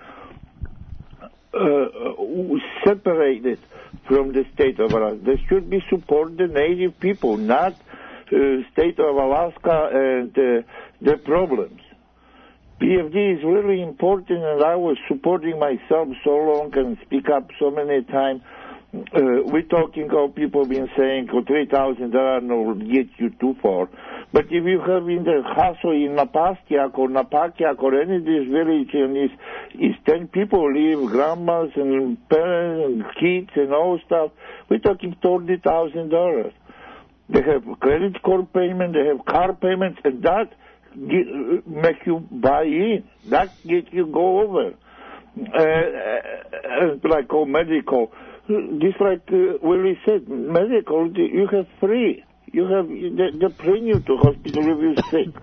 separated from the state of Alaska. They should be support the native people, not state of Alaska and the problems. PFD is really important, and I was supporting myself so long and speak up so many times. We're talking of people been saying, $3,000 will get you too far. But if you have in the hustle in Napastiak or Napakiak or any of these villages, and is 10 people live, grandmas and parents and kids and all stuff, we're talking $30,000. They have credit card payment, they have car payments, and that make you buy in. That get you go over. Like medical, just like Willie said, medical you have free. You have they bring you to hospital if you're sick.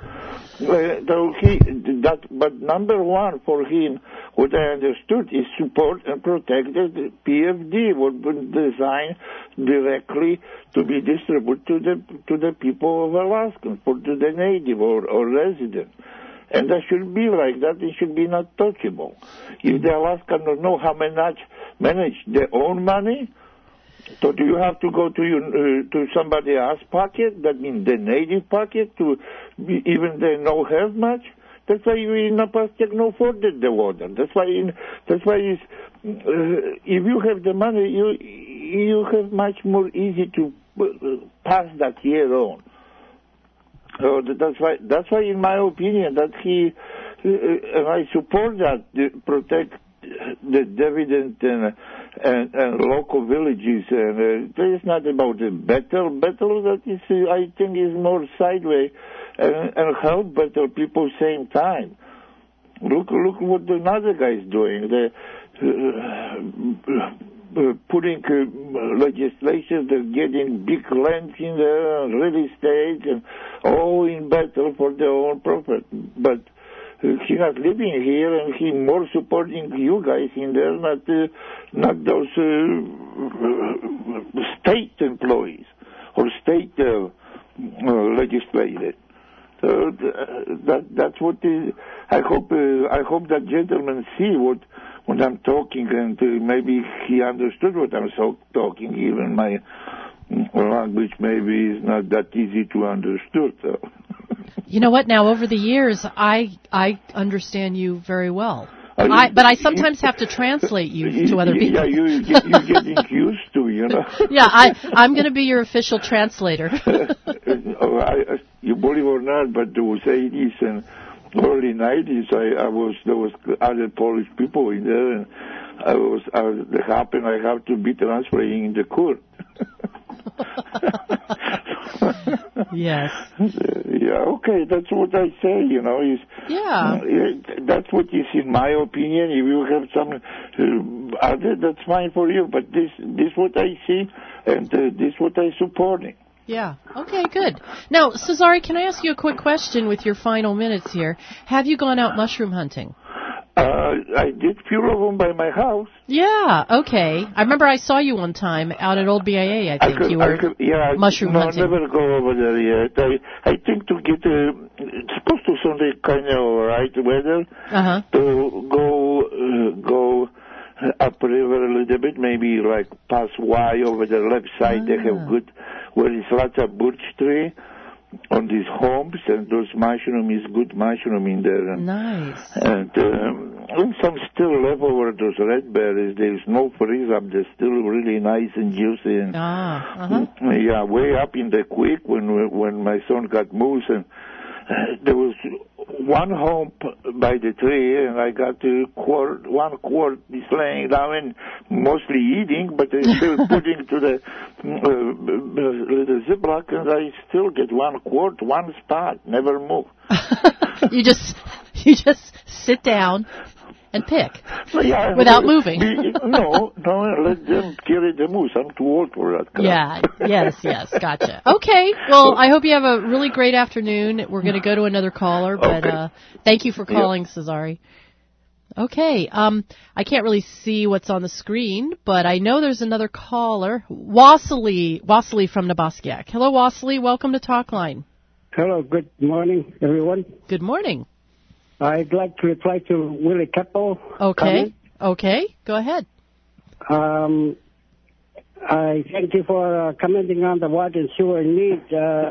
But number one for him, what I understood, is support and protect the PFD, what been designed directly to be distributed to the people of Alaska, to the native or resident. And that should be like that. It should be not touchable. If the Alaskans don't know how manage their own money, so do you have to go to somebody else's pocket? That means the native pocket to even they don't have much. That's why you in Napastiak no afford the water. That's why if you have the money, you have much more easy to pass that year on. So that's why in my opinion that he and I support that protect the dividend and local villages, and it's not about the Bethel that is I think is more sideways and help Bethel people same time. Look what the other guys doing. They're putting legislation, they're getting big lands in there, real estate, and all in Bethel for their own profit. But he's not living here, and he's more supporting you guys in there, not those state employees or state legislated. So that's what I hope that gentleman see when I'm talking, and maybe he understood what I'm talking. Even my language maybe is not that easy to understand. So. You know what? Now, over the years, I understand you very well. But I sometimes have to translate you to other people. Yeah, you're getting used to, Yeah, I'm going to be your official translator. You believe it or not, but there was 80s and early 90s. There was other Polish people in there, and it happened. I have to be translating in the court. Yes. Yeah, okay, that's what I say, that's what is in my opinion. If you have some other, that's fine for you, but this what I see, and this what I supporting. Yeah, okay, good. Now, Cesare, can I ask you a quick question with your final minutes here? Have you gone out mushroom hunting? I did few of them by my house. Yeah, okay. I remember I saw you one time out at Old BIA, I think. You were mushroom hunting. I never go over there yet. I think to get, it's supposed to Sunday kind of right weather, to go upriver a little bit, maybe like past Y over the left side. They have good, where there's lots of birch tree on these homes, and those mushroom is good mushroom in there. Nice. And some still left over those red berries. There's no freeze up. They're still really nice and juicy. And, yeah, way up in the creek when my son got moose, and there was one home by the tree, and I got 1 quart is laying down and mostly eating, but they're still putting to the Ziploc, and I still get 1 quart, one spot, never move. You just sit down and pick without moving. No, let them carry the moose. I'm too old for that crap. Yeah, yes, gotcha. Okay, well, I hope you have a really great afternoon. We're going to go to another caller, but thank you for calling, Cesare. Okay, I can't really see what's on the screen, but I know there's another caller. Wassily from Nabaskiak. Hello, Wassily. Welcome to Talkline. Hello, good morning, everyone. Good morning. I'd like to reply to Willie Keppel. Okay, go ahead. I thank you for commenting on the water and sewer need.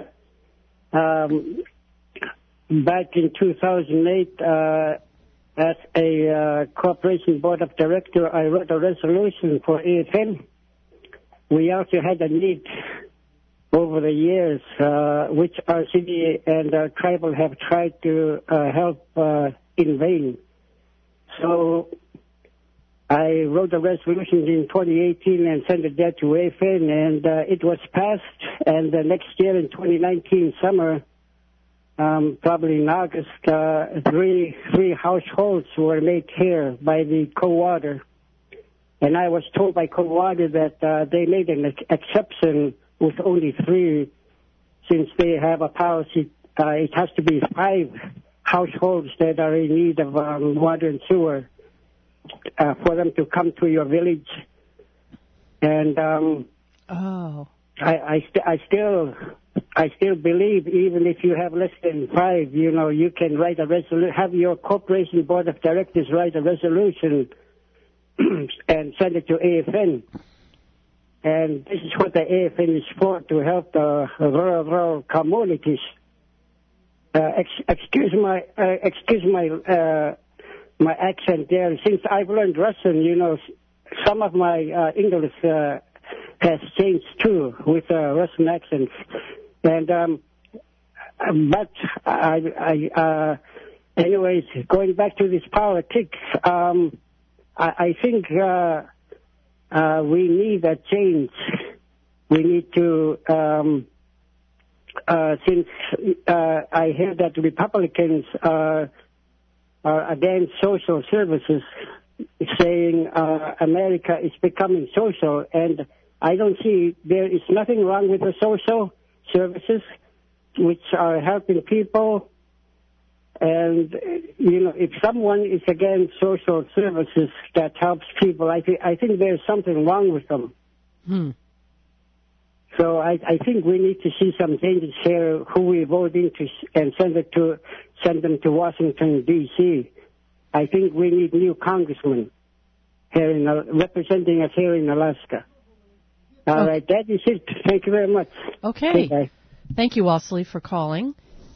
Back in 2008, as a corporation board of director, I wrote a resolution for AFN. We also had a need over the years, which our city and our tribal have tried to help in vain. So I wrote a resolution in 2018 and sent it there to AFN, and it was passed. And the next year, in 2019 summer, probably in August, three households were made here by the co-water. And I was told by co-water that they made an exception with only 3, since they have a policy. It has to be 5 households that are in need of water and sewer for them to come to your village. And I still believe, even if you have less than 5, you can write a resolution, have your corporation board of directors write a resolution and send it to AFN. And this is what the AFN is for, to help the rural communities. Excuse my my accent there. Since I've learned Russian, some of my English has changed too with Russian accents. And but anyways, going back to this politics, I think we need a change. We need to, since I hear that Republicans are against social services, saying America is becoming social, and I don't see, there is nothing wrong with the social services, which are helping people. And, if someone is against social services that helps people, I think there's something wrong with them. So I think we need to see some changes here, who we vote into, and send them to Washington, D.C. I think we need new congressmen here representing us here in Alaska. All right, that is it. Thank you very much. Okay. Bye. Thank you, Wasley, for calling.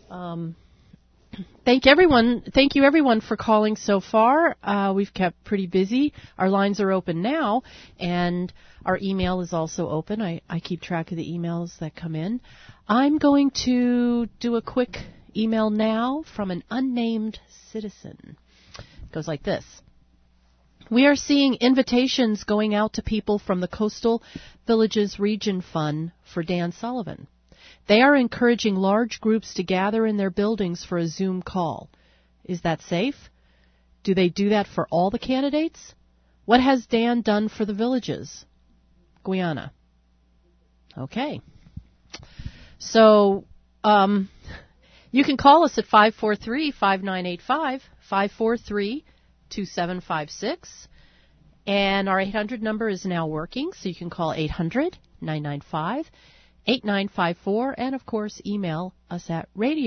Thank you, everyone, for calling so far. We've kept pretty busy. Our lines are open now, and our email is also open. I keep track of the emails that come in. I'm going to do a quick email now from an unnamed citizen. It goes like this. We are seeing invitations going out to people from the Coastal Villages Region Fund for Dan Sullivan. They are encouraging large groups to gather in their buildings for a Zoom call. Is that safe? Do they do that for all the candidates? What has Dan done for the villages? Guyana. Okay. So, you can call us at 543-5985, 543-2756, and our 800 number is now working, so you can call 800-995-8954, and of course email us at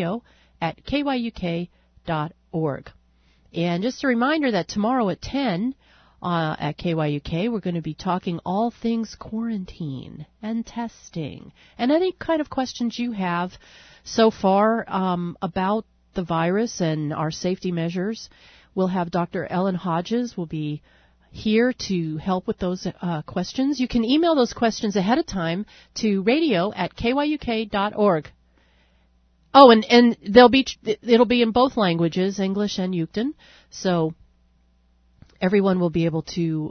radio@kyuk.org. And just a reminder that tomorrow at 10 at KYUK, we're going to be talking all things quarantine and testing and any kind of questions you have so far about the virus and our safety measures. We'll have Dr. Ellen Hodges will be here to help with those questions. You can email those questions ahead of time to radio@kyuk.org. Oh, and it'll be in both languages, English and Yukton, so everyone will be able to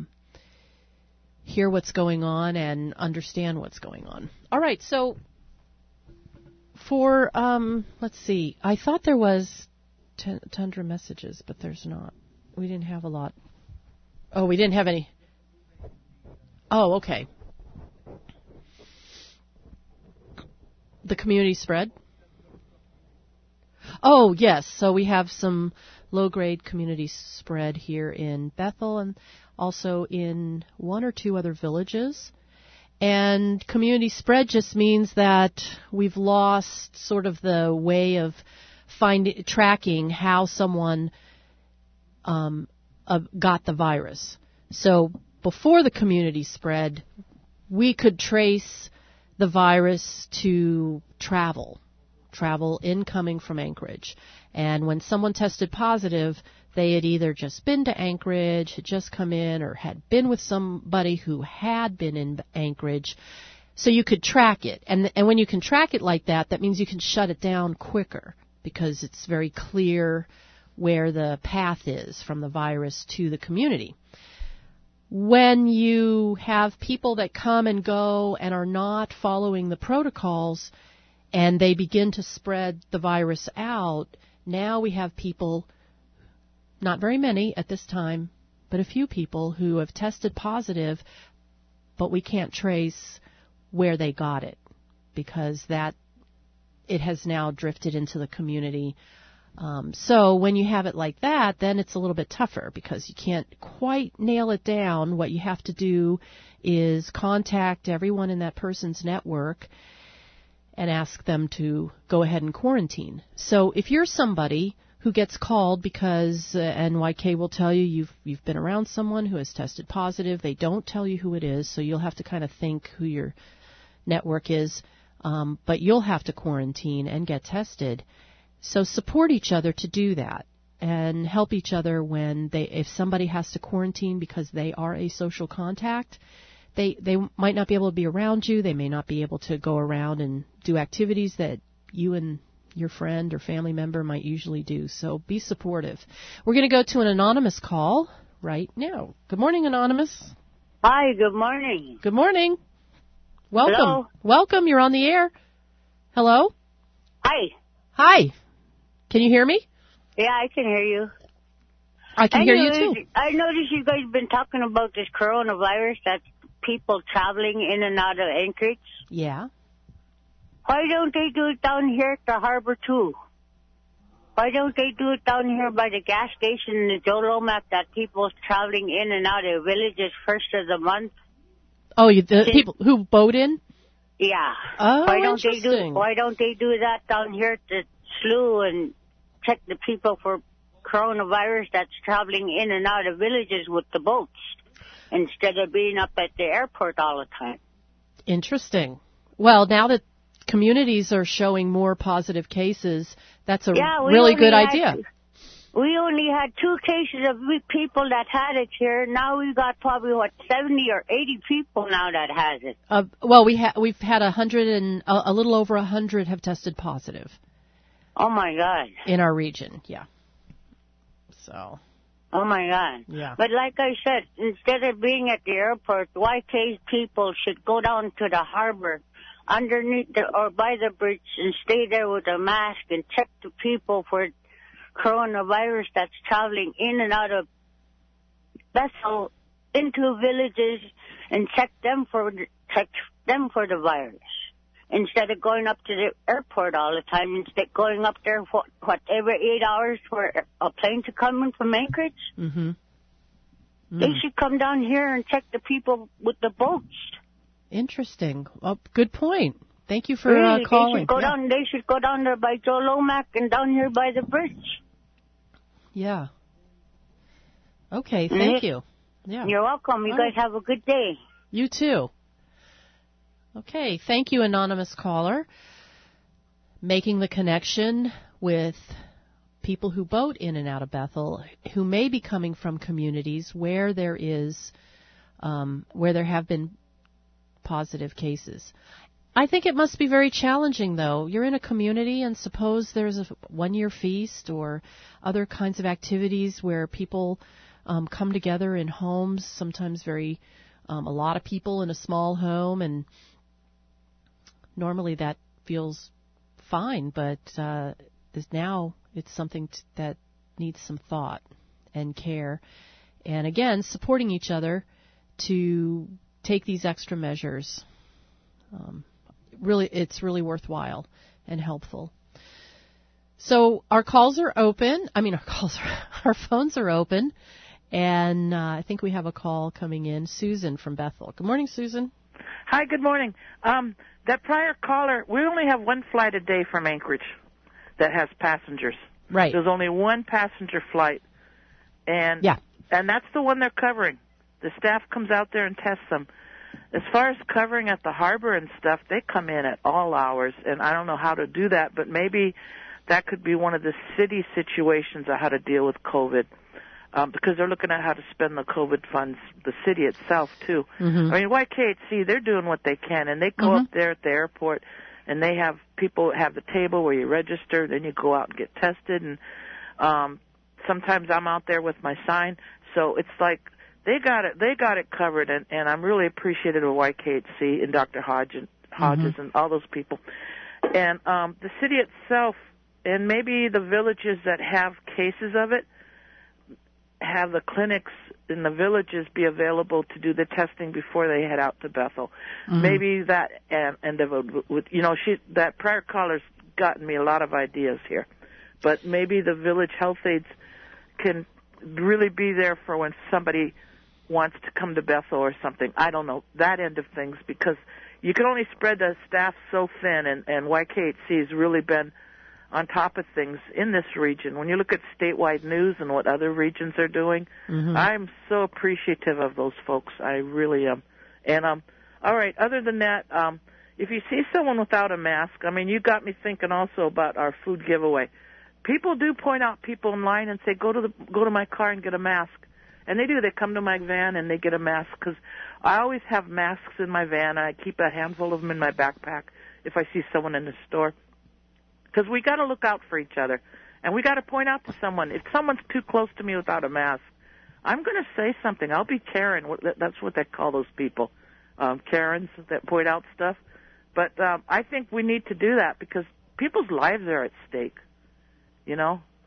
hear what's going on and understand what's going on. All right, so for, let's see, I thought there was tundra messages, but there's not. We didn't have a lot. Oh, we didn't have any. Oh, okay. The community spread? Oh, yes. So we have some low-grade community spread here in Bethel and also in one or two other villages. And community spread just means that we've lost sort of the way of tracking how someone got the virus. So before the community spread, we could trace the virus to travel incoming from Anchorage. And when someone tested positive, they had either just been to Anchorage, had just come in, or had been with somebody who had been in Anchorage. So you could track it. And when you can track it like that, that means you can shut it down quicker because it's very clear where the path is from the virus to the community. When you have people that come and go and are not following the protocols and they begin to spread the virus out, now we have people, not very many at this time, but a few people who have tested positive, but we can't trace where they got it because it has now drifted into the community. So when you have it like that, then it's a little bit tougher because you can't quite nail it down. What you have to do is contact everyone in that person's network and ask them to go ahead and quarantine. So if you're somebody who gets called because NYK will tell you you've been around someone who has tested positive, they don't tell you who it is, so you'll have to kind of think who your network is, but you'll have to quarantine and get tested. So support each other to do that and help each other if somebody has to quarantine because they are a social contact. They might not be able to be around you. They may not be able to go around and do activities that you and your friend or family member might usually do. So be supportive. We're going to go to an anonymous call right now. Good morning, Anonymous. Hi, good morning. Good morning. Welcome. Hello? Welcome. You're on the air. Hello? Hi. Hi. Can you hear me? Yeah, I can hear you. I can hear you too. I noticed you guys have been talking about this coronavirus, that people traveling in and out of Anchorage. Yeah. Why don't they do it down here at the harbor too? Why don't they do it down here by the gas station in the Joe Lomax, that people traveling in and out of villages first of the month? Oh, the people who boat in? Yeah. Oh, Why don't they do that down here at the slough and check the people for coronavirus that's traveling in and out of villages with the boats instead of being up at the airport all the time? Interesting. Well, now that communities are showing more positive cases, that's a really good idea. We only had 2 cases of people that had it here. Now we've got probably, 70 or 80 people now that has it. Well, we've had 100 and a little over 100 have tested positive. Oh, my God. In our region, yeah. So. Oh, my God. Yeah. But like I said, instead of being at the airport, YK's people should go down to the harbor underneath or by the bridge and stay there with a mask and check the people for coronavirus that's traveling in and out of Bethel into villages and check them for the virus instead of going up to the airport all the time. Instead going up there for every 8 hours for a plane to come in from Anchorage. Mm-hmm. They should come down here and check the people with the boats. Interesting. Well, good point. Thank you for calling. They should go down there by Joe Lomac and down here by the bridge. Yeah. Okay, thank you. Yeah. You're welcome. You guys have a good day. You too. Okay, thank you, anonymous caller. Making the connection with people who boat in and out of Bethel who may be coming from communities where there have been positive cases. I think it must be very challenging, though. You're in a community, and suppose there's a one-year feast or other kinds of activities where people come together in homes, sometimes a lot of people in a small home, and normally that feels fine, but now it's something that needs some thought and care. And again, supporting each other to take these extra measures. It's really worthwhile and helpful. So our calls are open. Our phones are open, and I think we have a call coming in. Susan from Bethel. Good morning, Susan. Hi, good morning. That prior caller, we only have one flight a day from Anchorage that has passengers. Right. There's only one passenger flight, and that's the one they're covering. The staff comes out there and tests them. As far as covering at the harbor and stuff, they come in at all hours, and I don't know how to do that, but maybe that could be one of the city situations of how to deal with COVID, because they're looking at how to spend the COVID funds, the city itself, too. Mm-hmm. I mean, YKHC, they're doing what they can, and they go up there at the airport, and they have people have the table where you register, then you go out and get tested, and sometimes I'm out there with my sign, so it's like, They got it covered, and I'm really appreciative of YKHC and Dr. Hodges and all those people. And the city itself, and maybe the villages that have cases of it, have the clinics in the villages be available to do the testing before they head out to Bethel. Mm-hmm. Maybe that end of it, that prior caller's gotten me a lot of ideas here. But maybe the village health aides can really be there for when somebody wants to come to Bethel or something. I don't know, that end of things, because you can only spread the staff so thin, and YKHC has really been on top of things in this region. When you look at statewide news and what other regions are doing, I'm so appreciative of those folks. I really am. And, all right, other than that, if you see someone without a mask, you got me thinking also about our food giveaway. People do point out people in line and say, go to my car and get a mask. And they do. They come to my van and they get a mask, because I always have masks in my van. I keep a handful of them in my backpack if I see someone in the store. Because we got to look out for each other. And we got to point out to someone. If someone's too close to me without a mask, I'm going to say something. I'll be Karen. That's what they call those people, Karens that point out stuff. But I think we need to do that, because people's lives are at stake, and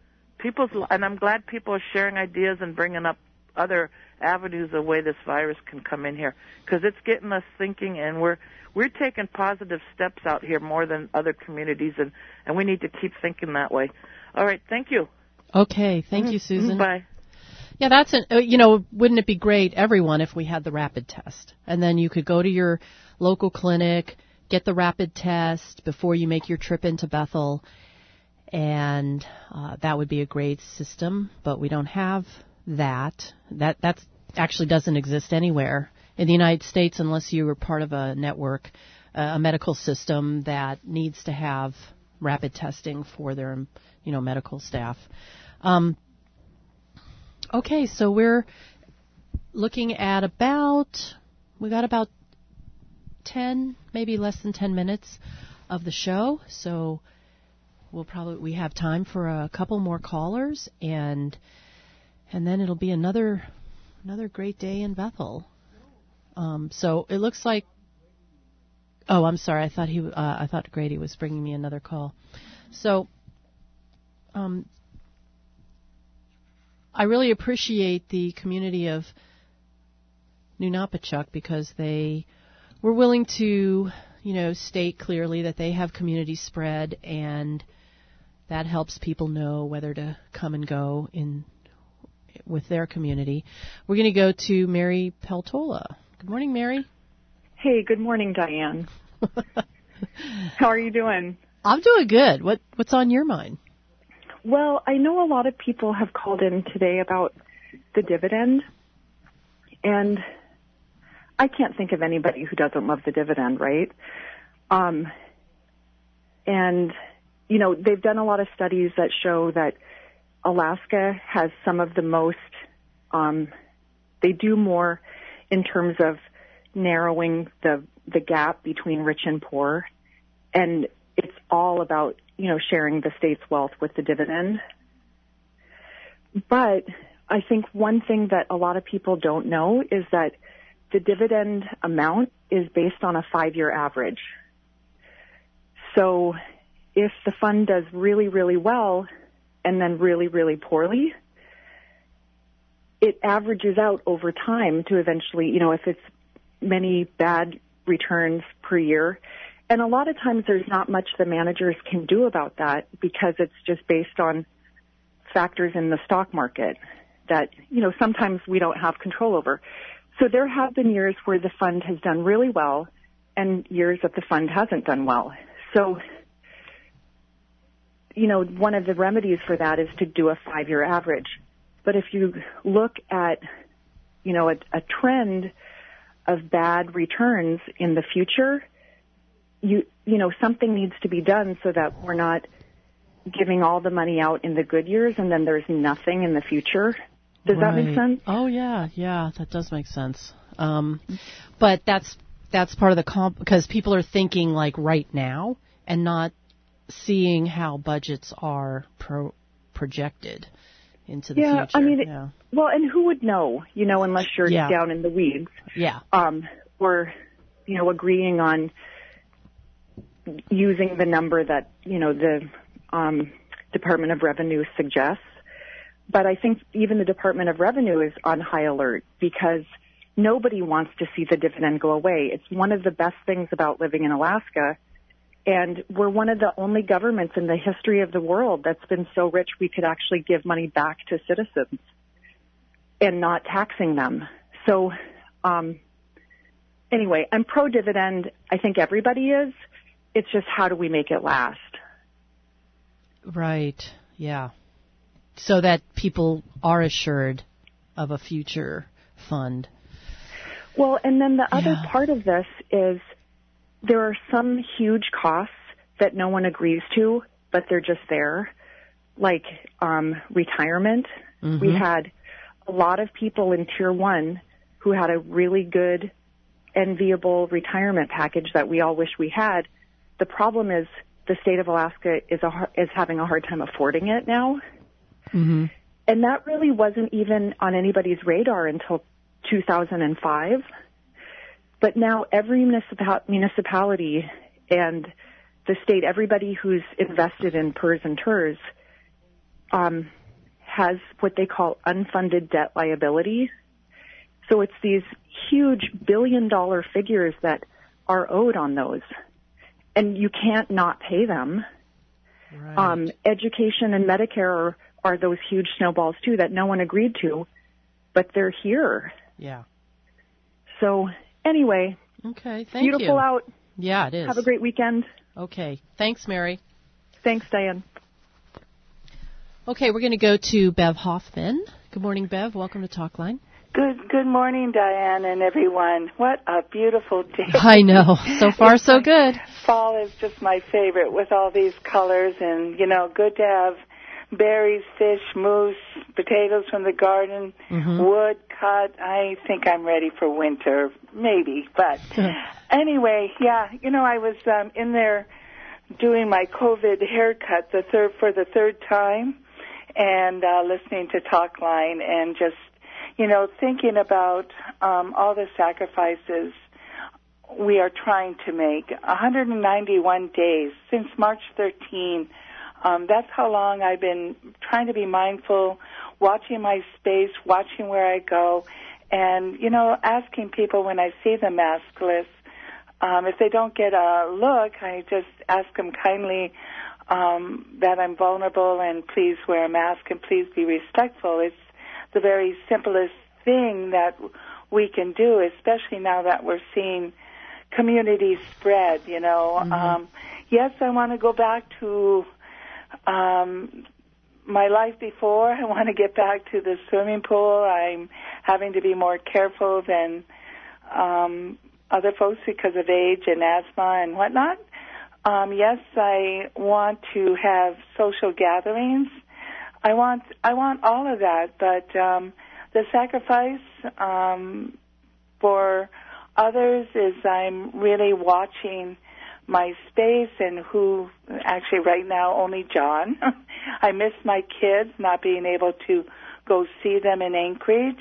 I'm glad people are sharing ideas and bringing up other avenues of way this virus can come in here, because it's getting us thinking, and we're taking positive steps out here more than other communities, and we need to keep thinking that way. All right, thank you. Okay, thank you, Susan. Bye. Yeah, that's wouldn't it be great, everyone, if we had the rapid test, and then you could go to your local clinic, get the rapid test before you make your trip into Bethel, and that would be a great system, but we don't have that. That actually doesn't exist anywhere in the United States unless you are part of a network, a medical system that needs to have rapid testing for their, medical staff. Okay, so we're looking at we got about 10, maybe less than 10 minutes of the show, so we have time for a couple more callers, and then it'll be another great day in Bethel. So it looks like. Oh, I'm sorry. I thought Grady was bringing me another call. So, I really appreciate the community of New Napachuck because they were willing to, state clearly that they have community spread, and that helps people know whether to come and go with their community. We're going to go to Mary Peltola. Good morning, Mary. Hey, good morning, Diane. How are you doing? I'm doing good. What's on your mind? Well, I know a lot of people have called in today about the dividend, and I can't think of anybody who doesn't love the dividend, right? And, they've done a lot of studies that show that Alaska has some of the most, they do more in terms of narrowing the gap between rich and poor, and it's all about, sharing the state's wealth with the dividend. But I think one thing that a lot of people don't know is that the dividend amount is based on a 5-year average. So if the fund does really, really well and then really, really poorly, it averages out over time to eventually, if it's many bad returns per year. And a lot of times there's not much the managers can do about that because it's just based on factors in the stock market that, sometimes we don't have control over. So there have been years where the fund has done really well and years that the fund hasn't done well. So, one of the remedies for that is to do a 5-year average. But if you look at, a trend of bad returns in the future, something needs to be done so that we're not giving all the money out in the good years and then there's nothing in the future. Does that make sense? Oh, yeah, that does make sense. But that's part of the because people are thinking like right now and not seeing how budgets are projected into the future. I mean, well, and who would know, unless you're down in the weeds. Yeah. Or, agreeing on using the number that, the Department of Revenue suggests. But I think even the Department of Revenue is on high alert because nobody wants to see the dividend go away. It's one of the best things about living in Alaska. And we're one of the only governments in the history of the world that's been so rich we could actually give money back to citizens and not taxing them. So, anyway, I'm pro-dividend. I think everybody is. It's just how do we make it last? Right, yeah. So that people are assured of a future fund. Well, and then the other part of this is there are some huge costs that no one agrees to, but they're just there, like retirement. Mm-hmm. We had a lot of people in Tier 1 who had a really good, enviable retirement package that we all wish we had. The problem is the state of Alaska is having a hard time affording it now. Mm-hmm. And that really wasn't even on anybody's radar until 2005. But now every municipality and the state, everybody who's invested in PERS and TERS, has what they call unfunded debt liability. So it's these huge billion-dollar figures that are owed on those. And you can't not pay them. Right. Education and Medicare are those huge snowballs, too, that no one agreed to, but they're here. Yeah. So, anyway. Okay, thank you. Beautiful out. Yeah, it is. Have a great weekend. Okay. Thanks, Mary. Thanks, Diane. Okay, we're going to go to Bev Hoffman. Good morning, Bev. Welcome to Talkline. Good morning, Diane and everyone. What a beautiful day. I know. So far, so good. Fall is just my favorite with all these colors, and, good to have berries, fish, moose, potatoes from the garden, wood cut. I think I'm ready for winter, maybe. But anyway, yeah, I was in there doing my COVID haircut for the third time, and listening to Talkline, and just thinking about all the sacrifices we are trying to make. 191 days since March 13. That's how long I've been trying to be mindful, watching my space, watching where I go, and, asking people when I see them maskless, if they don't get a look, I just ask them kindly that I'm vulnerable and please wear a mask and please be respectful. It's the very simplest thing that we can do, especially now that we're seeing community spread, Yes, I want to go back to my life before. I want to get back to the swimming pool. I'm having to be more careful than other folks because of age and asthma and whatnot. Yes, I want to have social gatherings. I want all of that, but the sacrifice for others is I'm really watching my space and who, actually right now, only John. I miss my kids, not being able to go see them in Anchorage.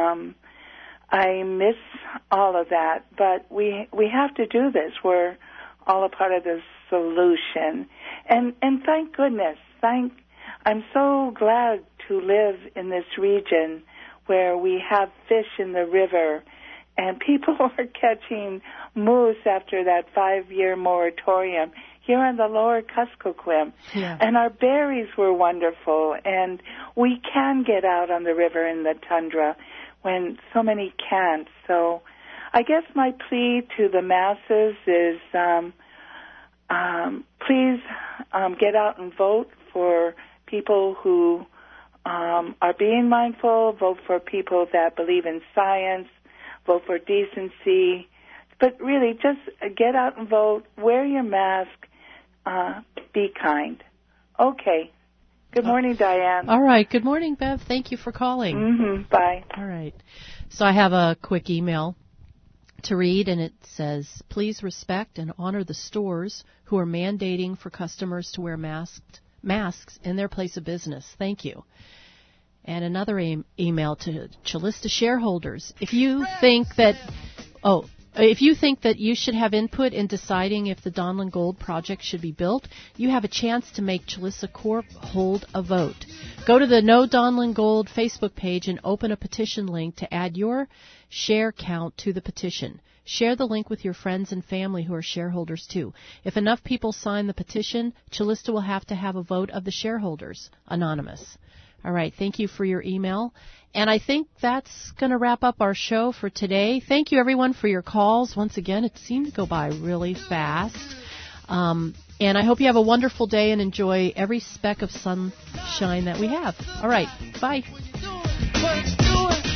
I miss all of that, but we have to do this. We're all a part of the solution. And thank goodness, I'm so glad to live in this region where we have fish in the river and people are catching moose after that 5-year moratorium here on the lower Kuskokwim. Yeah. And our berries were wonderful, and we can get out on the river in the tundra when so many can't. So I guess my plea to the masses is please get out and vote for people who are being mindful, vote for people that believe in science, vote for decency, but really just get out and vote, wear your mask, be kind. Okay. Good morning, Diane. All right. Good morning, Bev. Thank you for calling. Bye. All right. So I have a quick email to read, and it says, please respect and honor the stores who are mandating for customers to wear masks in their place of business. Thank you. And another email to Chilista shareholders. If you think that you should have input in deciding if the Donlin Gold project should be built, you have a chance to make Chilista Corp hold a vote. Go to the No Donlin Gold Facebook page and open a petition link to add your share count to the petition. Share the link with your friends and family who are shareholders too. If enough people sign the petition, Chilista will have to have a vote of the shareholders. Anonymous. All right, thank you for your email. And I think that's going to wrap up our show for today. Thank you, everyone, for your calls. Once again, it seemed to go by really fast. And I hope you have a wonderful day and enjoy every speck of sunshine that we have. All right, bye.